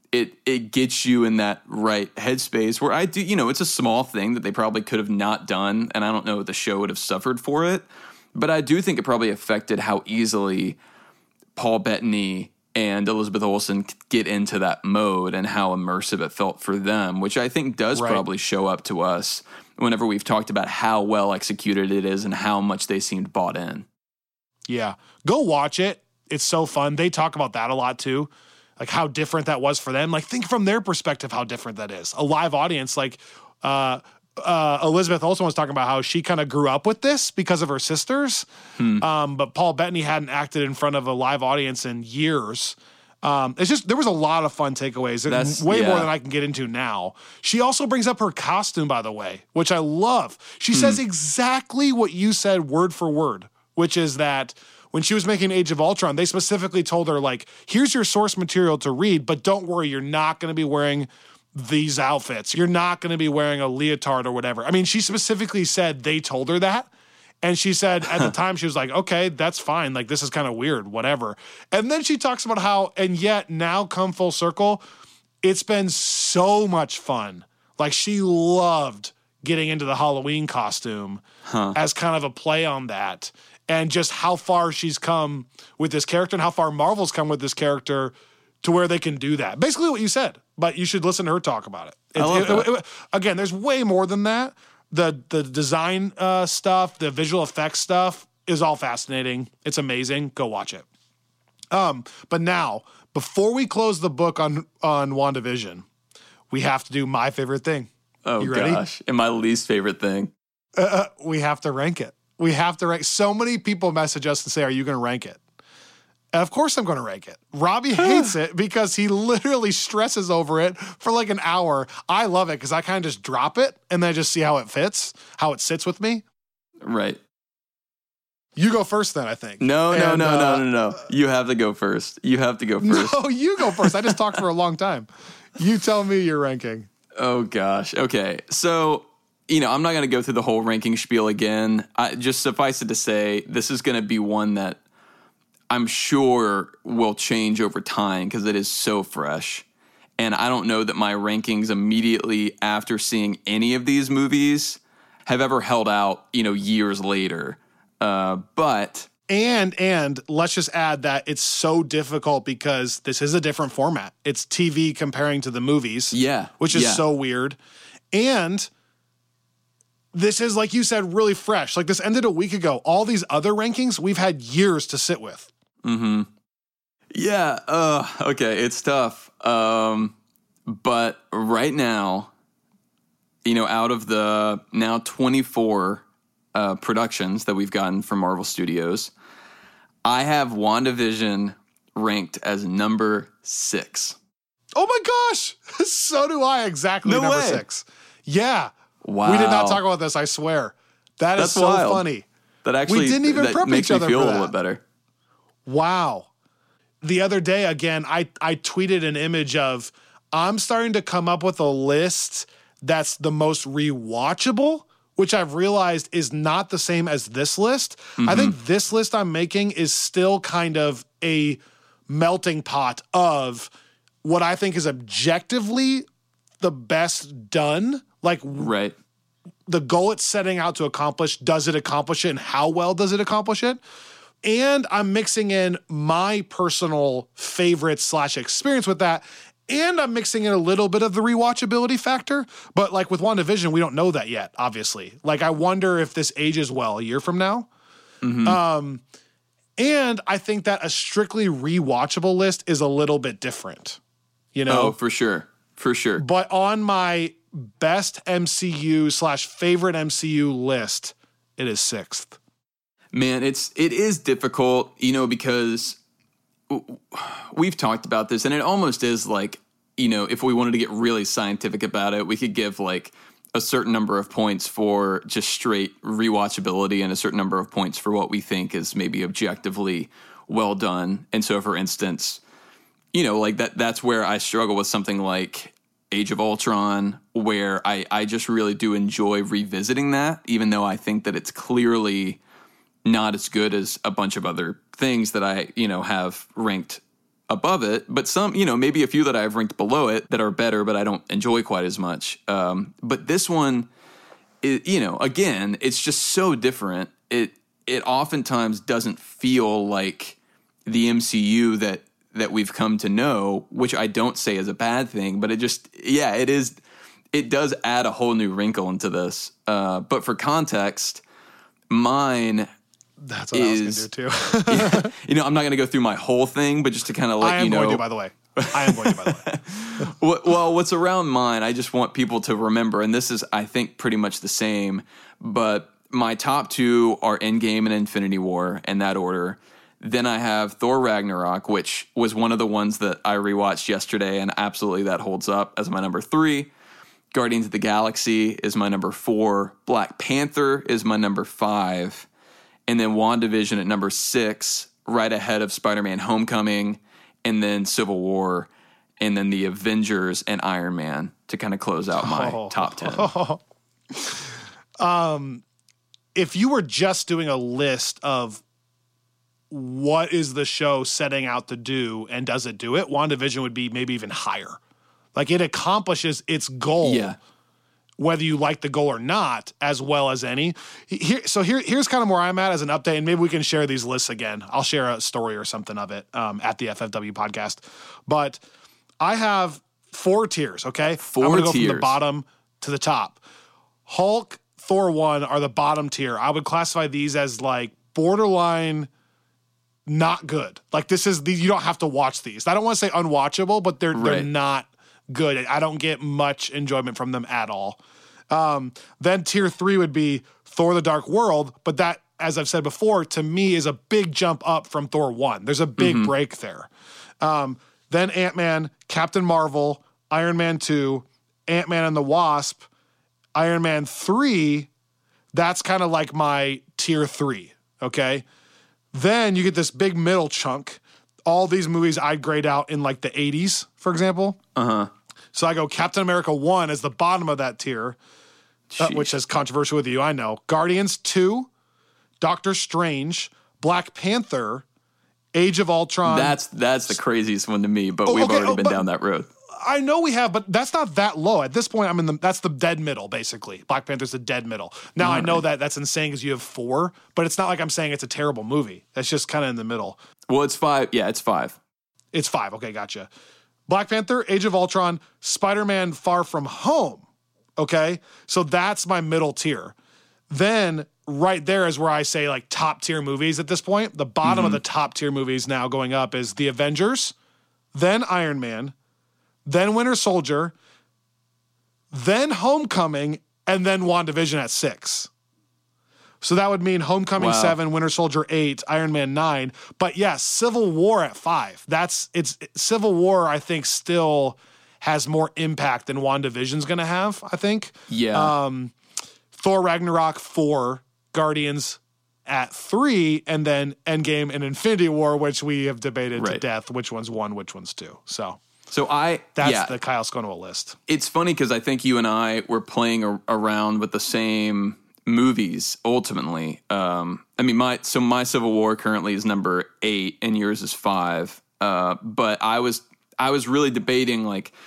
it gets you in that right headspace where I do, you know, it's a small thing that they probably could have not done. And I don't know if the show would have suffered for it, but I do think it probably affected how easily Paul Bettany and Elizabeth Olsen get into that mode and how immersive it felt for them, which I think does probably show up to us whenever we've talked about how well executed it is and how much they seemed bought in. Yeah. Go watch it. It's so fun. They talk about that a lot too. Like how different that was for them. Like think from their perspective how different that is. A live audience, like Elizabeth Olsen was talking about how she kind of grew up with this because of her sisters. But Paul Bettany hadn't acted in front of a live audience in years. It's just, there was a lot of fun takeaways. That's way more than I can get into now. She also brings up her costume, by the way, which I love. She says exactly what you said word for word, which is that when she was making Age of Ultron, they specifically told her, like, here's your source material to read, but don't worry, you're not going to be wearing these outfits. You're not going to be wearing a leotard or whatever. I mean, she specifically said they told her that. And she said at the time, she was like, okay, that's fine. Like, this is kind of weird, whatever. And then she talks about how, and yet now come full circle, it's been so much fun. Like, she loved getting into the Halloween costume as kind of a play on that. And just how far she's come with this character and how far Marvel's come with this character to where they can do that. Basically what you said, but you should listen to her talk about it. Again, there's way more than that. The design stuff, the visual effects stuff is all fascinating. It's amazing. Go watch it. But now, before we close the book on WandaVision, we have to do my favorite thing. Oh, you ready? Gosh. And my least favorite thing. We have to rank it. We have to rank. So many people message us and say, are you going to rank it? And of course I'm going to rank it. Robbie hates it because he literally stresses over it for like an hour. I love it because I kind of just drop it and then I just see how it fits, how it sits with me. Right. You go first then, I think. No. You have to go first. You have to go first. No, you go first. I just talked for a long time. You tell me your ranking. Oh, gosh. Okay. So, you know, I'm not going to go through the whole ranking spiel again. Just suffice it to say, this is going to be one that I'm sure will change over time because it is so fresh. And I don't know that my rankings immediately after seeing any of these movies have ever held out, you know, years later. But And let's just add that it's so difficult because this is a different format. It's TV comparing to the movies. Yeah. Which is so weird. And this is, like you said, really fresh. Like this ended a week ago. All these other rankings we've had years to sit with. Mm-hmm. Yeah. Okay. It's tough. But right now, you know, out of the now 24 productions that we've gotten from Marvel Studios, I have WandaVision ranked as number 6. Oh my gosh! So do I. Exactly. No number way. 6. Yeah. Wow. We did not talk about this, I swear. That's so wild. funny. That actually we didn't even that prep makes each other me feel for a little that. bit better. Wow. The other day, again, I tweeted an image of, I'm starting to come up with a list that's the most rewatchable, which I've realized is not the same as this list. I think this list I'm making is still kind of a melting pot of what I think is objectively the best done. Like, Right. the goal it's setting out to accomplish, does it accomplish it, and how well does it accomplish it? And I'm mixing in my personal favorite / experience with that. And I'm mixing in a little bit of the rewatchability factor. But like with WandaVision, we don't know that yet, obviously. Like, I wonder if this ages well a year from now. And I think that a strictly rewatchable list is a little bit different, you know? Oh, for sure. For sure. But on my best MCU / favorite MCU list, it is 6th. Man, it is difficult, you know, because we've talked about this and it almost is like, you know, if we wanted to get really scientific about it, we could give like a certain number of points for just straight rewatchability and a certain number of points for what we think is maybe objectively well done. And so, for instance, you know, like that's where I struggle with something like Age of Ultron, where I just really do enjoy revisiting that, even though I think that it's clearly not as good as a bunch of other things that I, have ranked above it. But some, maybe a few that I've ranked below it that are better, but I don't enjoy quite as much. But this one, again, it's just so different. It oftentimes doesn't feel like the MCU that we've come to know, which I don't say is a bad thing, but it is. It does add a whole new wrinkle into this. But for context, mine. That's what I was going to do too. Yeah, I'm not going to go through my whole thing, but just to kind of let you know. I am going to, by the way. Well, what's around mine, I just want people to remember, and this is, I think, pretty much the same, but my top two are Endgame and Infinity War in that order. Then I have Thor Ragnarok, which was one of the ones that I rewatched yesterday, and absolutely that holds up as my number 3. Guardians of the Galaxy is my number 4. Black Panther is my number 5. And then WandaVision at number 6, right ahead of Spider-Man Homecoming, and then Civil War, and then the Avengers and Iron Man to kind of close out my top 10. If you were just doing a list of what is the show setting out to do and does it do it, WandaVision would be maybe even higher. Like, it accomplishes its goal. Yeah. Whether you like the goal or not, as well as any. Here's kind of where I'm at as an update, and maybe we can share these lists again. I'll share a story or something of it at the FFW podcast. But I have 4 tiers, okay? 4 I'm going to go tiers. from the bottom to the top. Hulk, Thor 1 are the bottom tier. I would classify these as like borderline not good. Like, you don't have to watch these. I don't want to say unwatchable, but they're not good. I don't get much enjoyment from them at all. Then tier 3 would be Thor: The Dark World, but that, as I've said before, to me is a big jump up from Thor 1. There's a big break there. Then Ant-Man, Captain Marvel, Iron Man 2, Ant-Man and the Wasp, Iron Man 3. That's kind of like my tier 3, okay? Then you get this big middle chunk. All these movies I'd grade out in like the 80s, for example. Uh-huh. So I go Captain America 1 as the bottom of that tier, which is controversial with you, I know. Guardians 2, Doctor Strange, Black Panther, Age of Ultron. That's the craziest one to me, but we've already been down that road. I know we have, but that's not that low. At this point, that's the dead middle, basically. Black Panther's the dead middle. Now, I know that's insane because you have 4, but it's not like I'm saying it's a terrible movie. That's just kind of in the middle. Well, it's 5. Yeah, it's 5. It's 5. Okay, gotcha. Black Panther, Age of Ultron, Spider-Man Far From Home. Okay? So that's my middle tier. Then right there is where I say like top tier movies at this point. The bottom of the top tier movies now going up is The Avengers, then Iron Man, then Winter Soldier, then Homecoming, and then WandaVision at 6. So that would mean Homecoming 7, Winter Soldier 8, Iron Man 9. But yes, Civil War at 5. Civil War, I think, still has more impact than WandaVision's going to have, I think. Yeah. Thor Ragnarok 4, Guardians at 3, and then Endgame and Infinity War, which we have debated to death, which one's 1, which one's 2. So that's the Kyle Sconowell list. It's funny because I think you and I were playing around with the same movies ultimately. My Civil War currently is number 8 and yours is 5. But I was really debating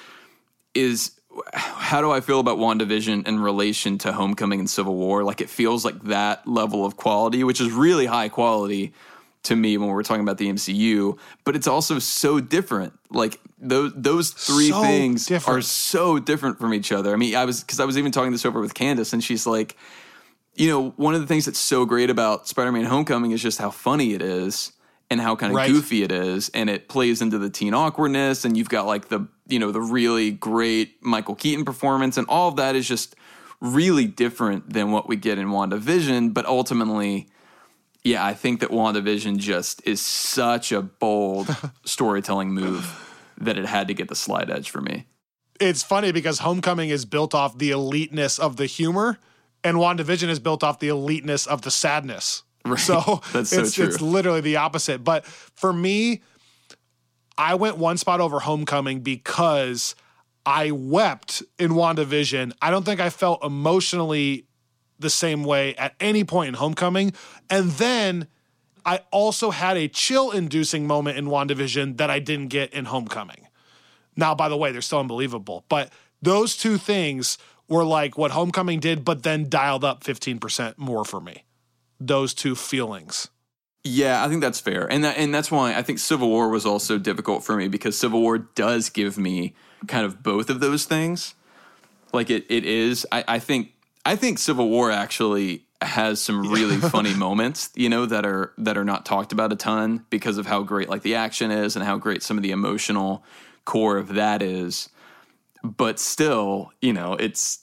how do I feel about WandaVision in relation to Homecoming and Civil War? Like, it feels like that level of quality, which is really high quality to me when we're talking about the MCU, but it's also so different. Like those 3 things are so different from each other. I mean, I was even talking this over with Candace, and she's like, one of the things that's so great about Spider-Man Homecoming is just how funny it is and how kind of goofy it is. And it plays into the teen awkwardness, and you've got like the really great Michael Keaton performance, and all of that is just really different than what we get in WandaVision. But ultimately, yeah, I think that WandaVision just is such a bold storytelling move that it had to get the slight edge for me. It's funny because Homecoming is built off the eliteness of the humor, and WandaVision is built off the eliteness of the sadness. Right. So that's so true. It's literally the opposite. But for me, I went one spot over Homecoming because I wept in WandaVision. I don't think I felt emotionally the same way at any point in Homecoming. And then I also had a chill-inducing moment in WandaVision that I didn't get in Homecoming. Now, by the way, they're still unbelievable. But those two things were like what Homecoming did, but then dialed up 15% more for me. Those two feelings. Yeah, I think that's fair. And that's why I think Civil War was also difficult for me, because Civil War does give me kind of both of those things. Like it is, I think Civil War actually has some really funny moments, you know, that are not talked about a ton because of how great like the action is and how great some of the emotional core of that is. But still, you know, it's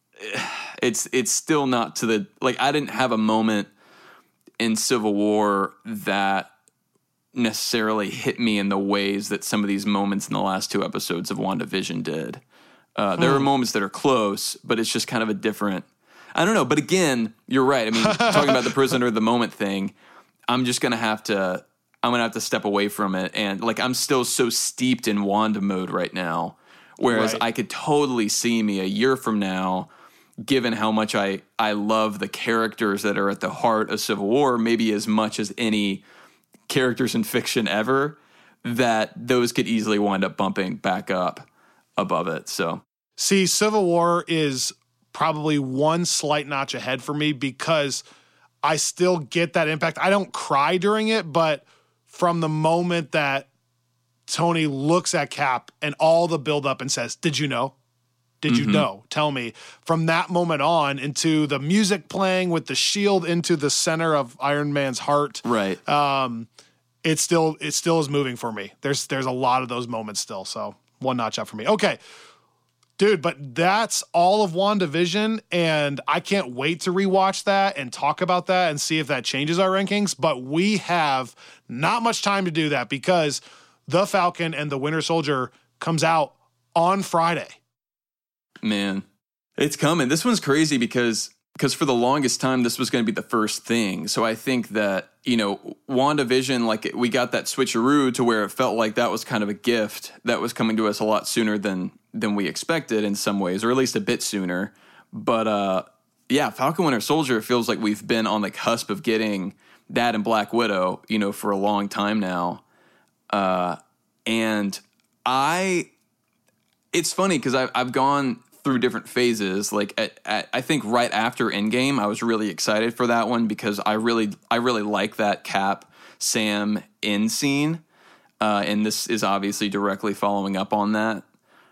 still not to the, like, I didn't have a moment in Civil War that necessarily hit me in the ways that some of these moments in the last two episodes of WandaVision did. There are moments that are close, but it's just kind of a different, I don't know. But again, you're right. I mean, talking about the prisoner of the moment thing, I'm going to have to step away from it. And like, I'm still so steeped in Wanda mode right now. Whereas I could totally see me a year from now, given how much I love the characters that are at the heart of Civil War, maybe as much as any characters in fiction ever, that those could easily wind up bumping back up above it. So, see, Civil War is probably one slight notch ahead for me because I still get that impact. I don't cry during it, but from the moment that Tony looks at Cap and all the buildup and says, "Did you know? Did you know? Tell me." From that moment on into the music playing with the shield into the center of Iron Man's heart. Right. It still is moving for me. There's a lot of those moments still. So one notch up for me. Okay. Dude, but that's all of WandaVision, and I can't wait to rewatch that and talk about that and see if that changes our rankings. But we have not much time to do that because The Falcon and the Winter Soldier comes out on Friday. Man, it's coming. This one's crazy because for the longest time, this was going to be the first thing. So I think that, you know, WandaVision, like we got that switcheroo to where it felt like that was kind of a gift that was coming to us a lot sooner than we expected in some ways, or at least a bit sooner. But yeah, Falcon Winter Soldier feels like we've been on the cusp of getting that and Black Widow, you know, for a long time now. And it's funny because I've gone through different phases. Like I think right after Endgame, I was really excited for that one because I really like that Cap Sam end scene. And this is obviously directly following up on that.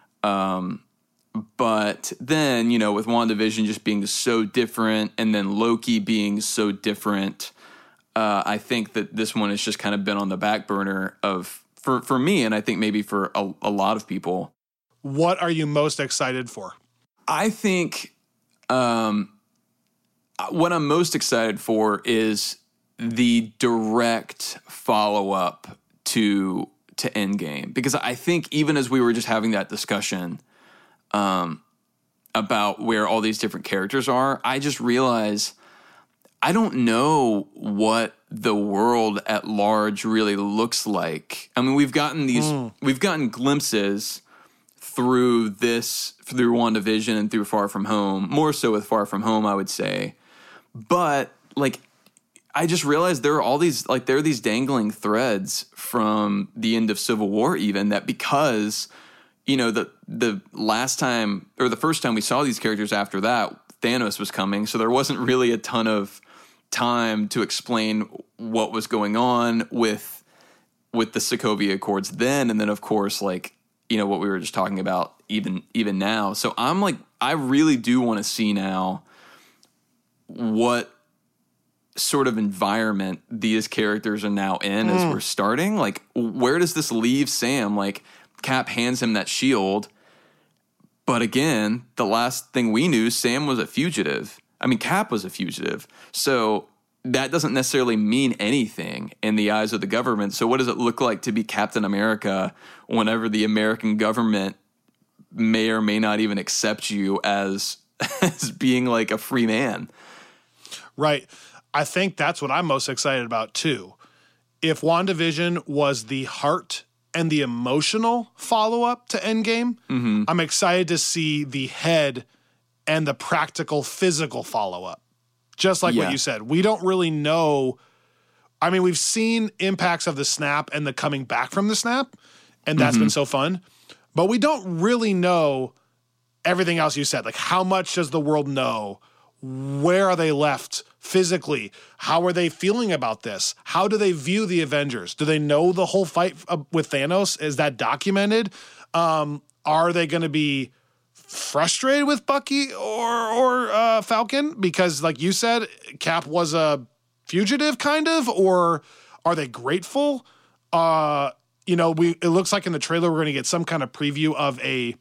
But then, you know, with WandaVision just being so different and then Loki being so different, I think that this one has just kind of been on the back burner for me, and I think maybe for a lot of people. What are you most excited for? I think what I'm most excited for is the direct follow-up to Endgame. Because I think even as we were just having that discussion about where all these different characters are, I just realized I don't know what the world at large really looks like. I mean, we've gotten glimpses through WandaVision and through Far From Home, more so with Far From Home, I would say. But like, I just realized there are these dangling threads from the end of Civil War, even that because, you know, the last time or the first time we saw these characters after that, Thanos was coming. So there wasn't really a ton of time to explain what was going on with the Sokovia Accords then. And then of course, like, you know, what we were just talking about even now. So I'm like, I really do want to see now what sort of environment these characters are now in as we're starting. Like, where does this leave Sam? Like, Cap hands him that shield. But again, the last thing we knew, Sam was a fugitive. I mean, Cap was a fugitive. So that doesn't necessarily mean anything in the eyes of the government. So what does it look like to be Captain America whenever the American government may or may not even accept you as being like a free man? Right. I think that's what I'm most excited about too. If WandaVision was the heart and the emotional follow-up to Endgame. Mm-hmm. I'm excited to see the head and the practical physical follow-up. Just like what you said. We don't really know. I mean, we've seen impacts of the snap and the coming back from the snap, and that's been so fun. But we don't really know everything else you said. Like, how much does the world know? Where are they left physically? How are they feeling about this? How do they view the Avengers? Do they know the whole fight with Thanos? Is that documented? Are they going to be frustrated with Bucky or Falcon? Because like you said, Cap was a fugitive kind of, or are they grateful? It looks like in the trailer, we're going to get some kind of preview of a,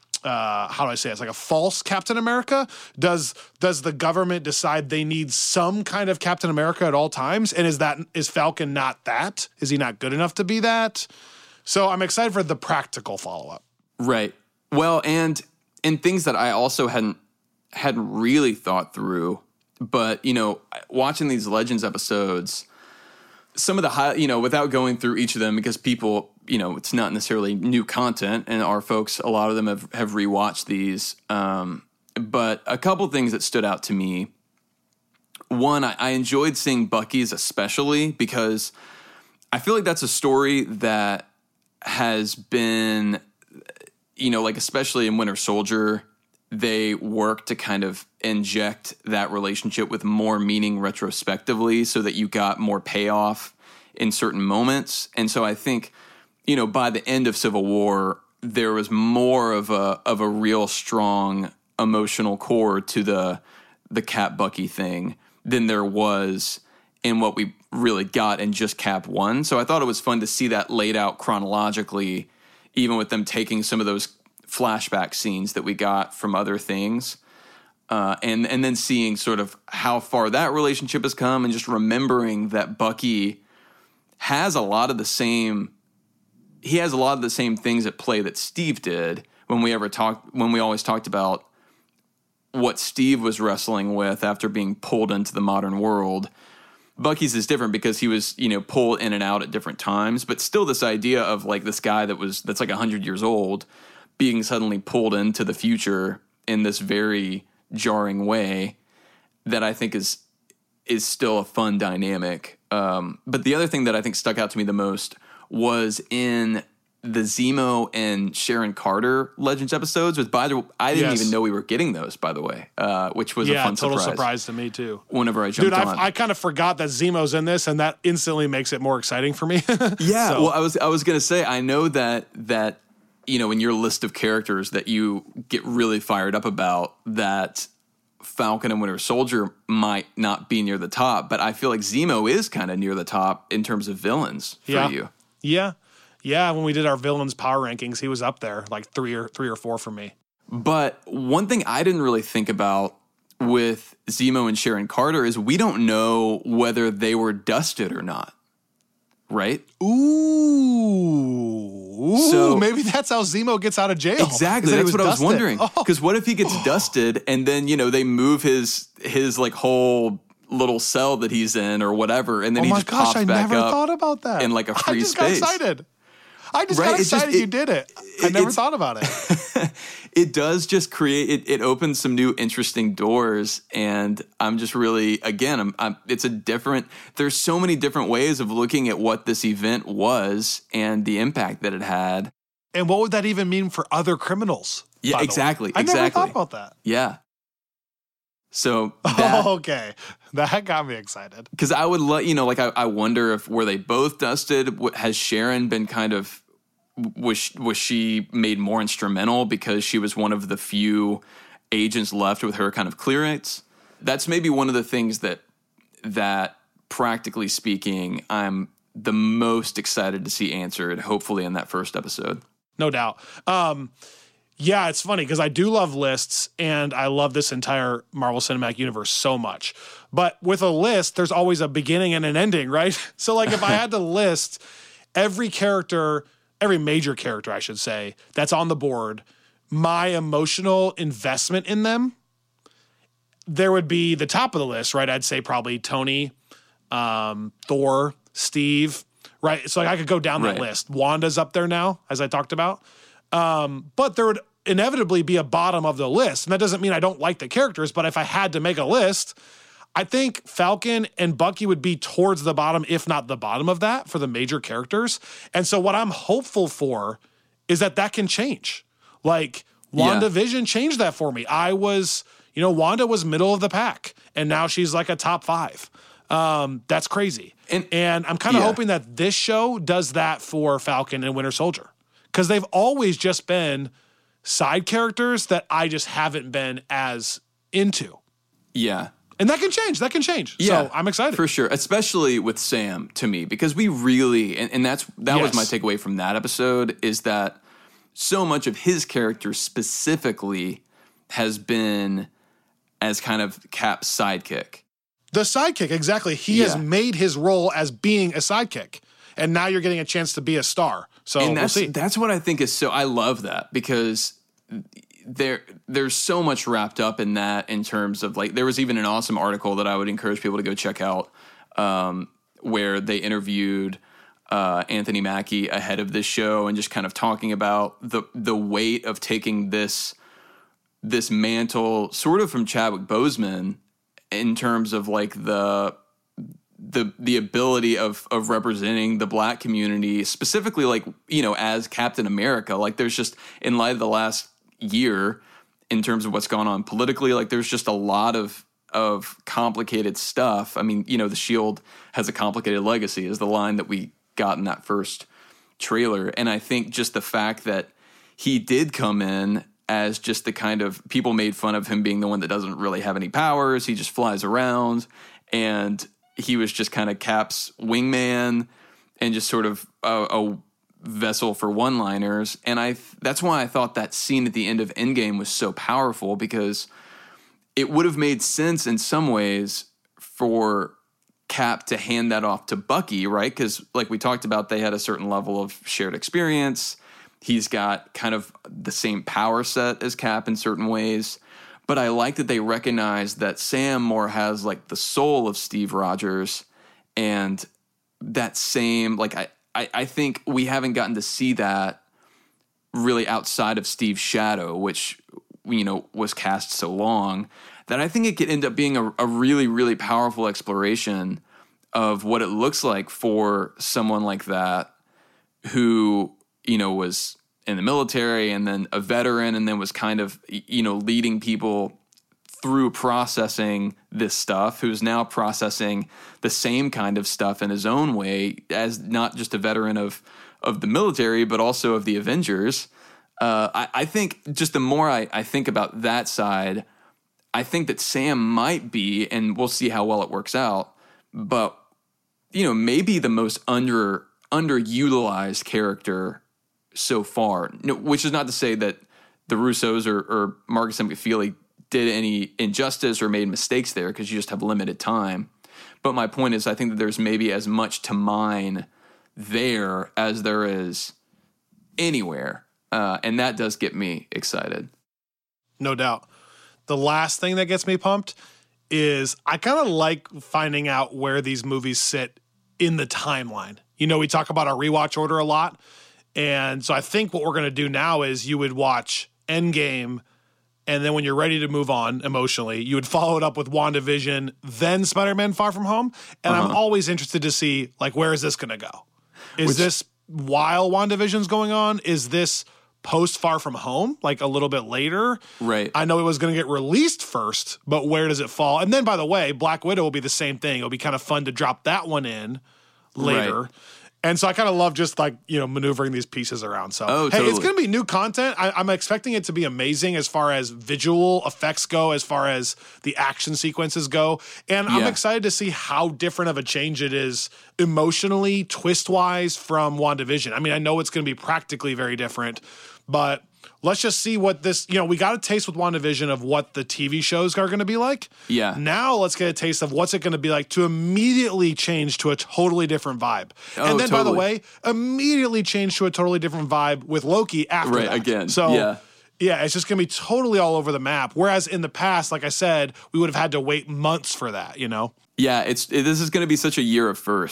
how do I say it? It's like a false Captain America. Does the government decide they need some kind of Captain America at all times? And is Falcon not that? Is he not good enough to be that? So I'm excited for the practical follow-up. Right. Well, and things that I also hadn't really thought through, but, watching these Legends episodes, some of the without going through each of them, because people, it's not necessarily new content, and our folks, a lot of them have rewatched these. But a couple things that stood out to me. One, I enjoyed seeing Bucky's, especially because I feel like that's a story that has been, especially in Winter Soldier, they work to kind of inject that relationship with more meaning retrospectively so that you got more payoff in certain moments. And so I think, by the end of Civil War, there was more of a real strong emotional core to the Cap Bucky thing than there was in what we really got in just Cap 1. So I thought it was fun to see that laid out chronologically, even with them taking some of those flashback scenes that we got from other things, and then seeing sort of how far that relationship has come, and just remembering that Bucky has a lot of the same things at play that Steve did when we always talked about what Steve was wrestling with after being pulled into the modern world. Bucky's is different because he was, pulled in and out at different times, but still this idea of like this guy that's like 100 years old being suddenly pulled into the future in this very jarring way, that I think is still a fun dynamic. But the other thing that I think stuck out to me the most was in the Zemo and Sharon Carter Legends episodes. I didn't even know we were getting those, by the way, which was a fun total surprise to me too. Whenever I jumped on, I kind of forgot that Zemo's in this, and that instantly makes it more exciting for me. Yeah, so. Well, I was gonna say, I know that in your list of characters that you get really fired up about, that Falcon and Winter Soldier might not be near the top, but I feel like Zemo is kind of near the top in terms of villains for you. Yeah. When we did our villains power rankings, he was up there, like three or four for me. But one thing I didn't really think about with Zemo and Sharon Carter is we don't know whether they were dusted or not. Right? Ooh. So maybe that's how Zemo gets out of jail. Exactly. That's what I was wondering. Because what if he gets dusted and then, they move his like whole little cell that he's in or whatever, and then he just pops back up. I never thought about that. In like a free space. I just got excited you did it. I never thought about it. It does just create, it opens some new interesting doors, and I'm just really, again, there's so many different ways of looking at what this event was and the impact that it had. And what would that even mean for other criminals? Yeah, exactly. I never thought about that. Yeah. So okay. That got me excited. Because I would I wonder if were they both dusted? Has Sharon been kind of, was she made more instrumental because she was one of the few agents left with her kind of clearance? That's maybe one of the things that practically speaking, I'm the most excited to see answered, hopefully in that first episode. No doubt. Yeah, it's funny because I do love lists, and I love this entire Marvel Cinematic Universe so much. But with a list, there's always a beginning and an ending, right? So like if I had to list every major character, I should say, that's on the board, my emotional investment in them, there would be the top of the list, right? I'd say probably Tony, Thor, Steve, right? So like, I could go down that list. Wanda's up there now, as I talked about. But there would inevitably be a bottom of the list. And that doesn't mean I don't like the characters, but if I had to make a list, I think Falcon and Bucky would be towards the bottom, if not the bottom of that for the major characters. And so what I'm hopeful for is that can change. Like WandaVision changed that for me. I was, Wanda was middle of the pack and now she's like a top 5. That's crazy. And I'm kind of hoping that this show does that for Falcon and Winter Soldier, because they've always just been side characters that I just haven't been as into. Yeah. And that can change. Yeah, so I'm excited. For sure. Especially with Sam, to me, because we really, and that was my takeaway from that episode, is that so much of his character specifically has been as kind of Cap's sidekick. The sidekick, exactly. He has made his role as being a sidekick. And now you're getting a chance to be a star. So we'll see. That's what I think is so, I love that, because there's so much wrapped up in that, in terms of like, there was even an awesome article that I would encourage people to go check out, where they interviewed Anthony Mackie ahead of this show and just kind of talking about the weight of taking this mantle sort of from Chadwick Boseman, in terms of like the ability of representing the Black community, specifically like, as Captain America. Like, there's just, in light of the last year, in terms of what's gone on politically, like there's just a lot of complicated stuff. I mean, the Shield has a complicated legacy, is the line that we got in that first trailer. And I think just the fact that he did come in as just the kind of, people made fun of him being the one that doesn't really have any powers. He just flies around, and he was just kind of Cap's wingman and just sort of a vessel for one-liners. And that's why I thought that scene at the end of Endgame was so powerful, because it would have made sense in some ways for Cap to hand that off to Bucky, right? Because like we talked about, they had a certain level of shared experience. He's got kind of the same power set as Cap in certain ways. But I like that they recognize that Sam more has like the soul of Steve Rogers, and that same, like, I think we haven't gotten to see that really outside of Steve's shadow, which, was cast so long, that I think it could end up being a really, really powerful exploration of what it looks like for someone like that, who, was in the military and then a veteran, and then was kind of, leading people through processing this stuff, who's now processing the same kind of stuff in his own way, as not just a veteran of the military, but also of the Avengers. I think just the more I think about that side, I think that Sam might be, and we'll see how well it works out, but, maybe the most underutilized character so far, which is not to say that the Russos or Marcus M. McFeely did any injustice or made mistakes there, because you just have limited time. But my point is, I think that there's maybe as much to mine there as there is anywhere. And that does get me excited. No doubt. The last thing that gets me pumped is I kind of like finding out where these movies sit in the timeline. We talk about our rewatch order a lot. And so I think what we're going to do now is you would watch Endgame, and then when you're ready to move on emotionally, you would follow it up with WandaVision, then Spider-Man Far From Home. And I'm always interested to see, like, where is this going to go? Is this while WandaVision's going on? Is this post Far From Home, like a little bit later? Right. I know it was going to get released first, but where does it fall? And then, by the way, Black Widow will be the same thing. It'll be kind of fun to drop that one in later. Right. And so I kind of love just like, maneuvering these pieces around. So, totally. It's going to be new content. I'm expecting it to be amazing as far as visual effects go, as far as the action sequences go. And I'm excited to see how different of a change it is emotionally, twist-wise from WandaVision. I mean, I know it's going to be practically very different, but let's just see what this, we got a taste with WandaVision of what the TV shows are going to be like. Yeah. Now let's get a taste of what's it going to be like to immediately change to a totally different vibe. And then, by the way, immediately change to a totally different vibe with Loki after that. Again. So, yeah, it's just going to be totally all over the map. Whereas in the past, like I said, we would have had to wait months for that, Yeah, this is going to be such a year of firsts.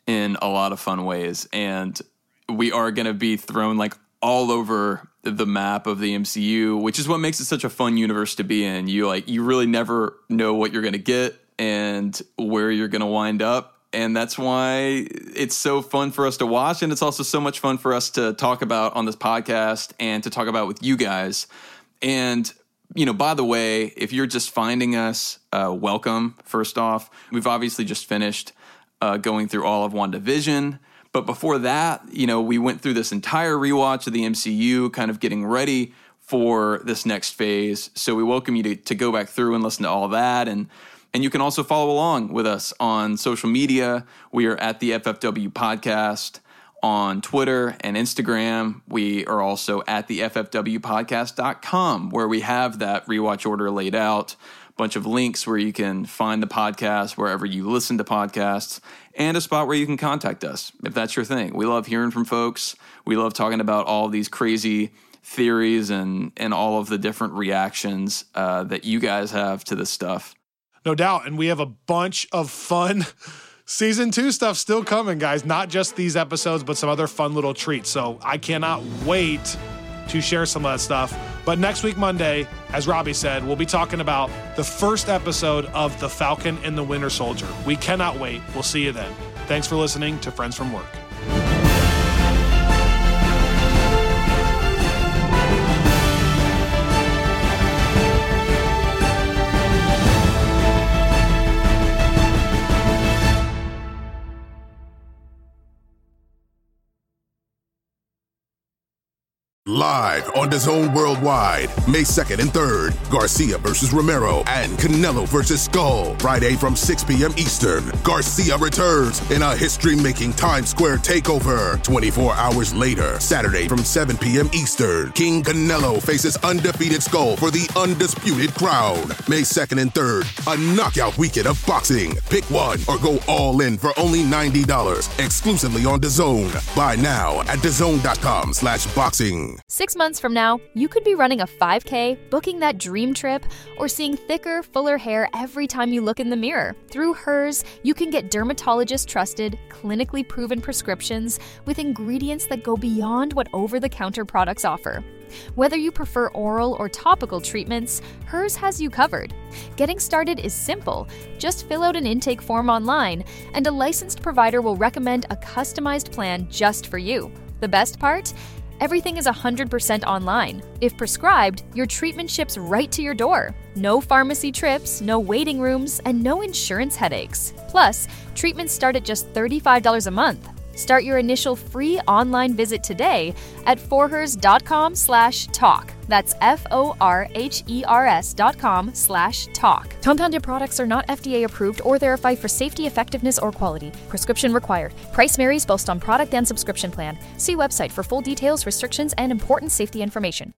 in a lot of fun ways. And we are going to be thrown like all over the map of the MCU, which is what makes it such a fun universe to be in. You really never know what you're going to get and where you're going to wind up. And that's why it's so fun for us to watch. And it's also so much fun for us to talk about on this podcast and to talk about with you guys. And, by the way, if you're just finding us, welcome, first off. We've obviously just finished going through all of WandaVision. But before that, we went through this entire rewatch of the MCU, kind of getting ready for this next phase. So we welcome you to go back through and listen to all of that. And you can also follow along with us on social media. We are at the FFW Podcast on Twitter and Instagram. We are also at the FFWpodcast.com, where we have that rewatch order laid out. Bunch of links where you can find the podcast wherever you listen to podcasts, and a spot where you can contact us if that's your thing. We love hearing from folks. We love talking about all of these crazy theories and all of the different reactions that you guys have to this stuff. No doubt, and we have a bunch of fun Season 2 stuff still coming, guys. Not just these episodes, but some other fun little treats. So I cannot wait to share some of that stuff. But next week, Monday, as Robbie said, we'll be talking about the first episode of The Falcon and the Winter Soldier. We cannot wait. We'll see you then. Thanks for listening to Friends from Work. Live on DAZN Worldwide, May 2nd and 3rd, Garcia versus Romero and Canelo versus Skull. Friday from 6 p.m. Eastern, Garcia returns in a history-making Times Square takeover. 24 hours later, Saturday from 7 p.m. Eastern, King Canelo faces undefeated Skull for the undisputed crown. May 2nd and 3rd, a knockout weekend of boxing. Pick one or go all in for only $90, exclusively on DAZN. Buy now at DAZN.com/boxing. 6 months from now, you could be running a 5K, booking that dream trip, or seeing thicker, fuller hair every time you look in the mirror. Through Hers, you can get dermatologist-trusted, clinically proven prescriptions with ingredients that go beyond what over-the-counter products offer. Whether you prefer oral or topical treatments, Hers has you covered. Getting started is simple. Just fill out an intake form online, and a licensed provider will recommend a customized plan just for you. The best part? Everything is 100% online. If prescribed, your treatment ships right to your door. No pharmacy trips, no waiting rooms, and no insurance headaches. Plus, treatments start at just $35 a month. Start your initial free online visit today at forhers.com/talk. That's FORHERS.com/talk. Compounded products are not FDA approved or verified for safety, effectiveness, or quality. Prescription required. Price varies based on product and subscription plan. See website for full details, restrictions, and important safety information.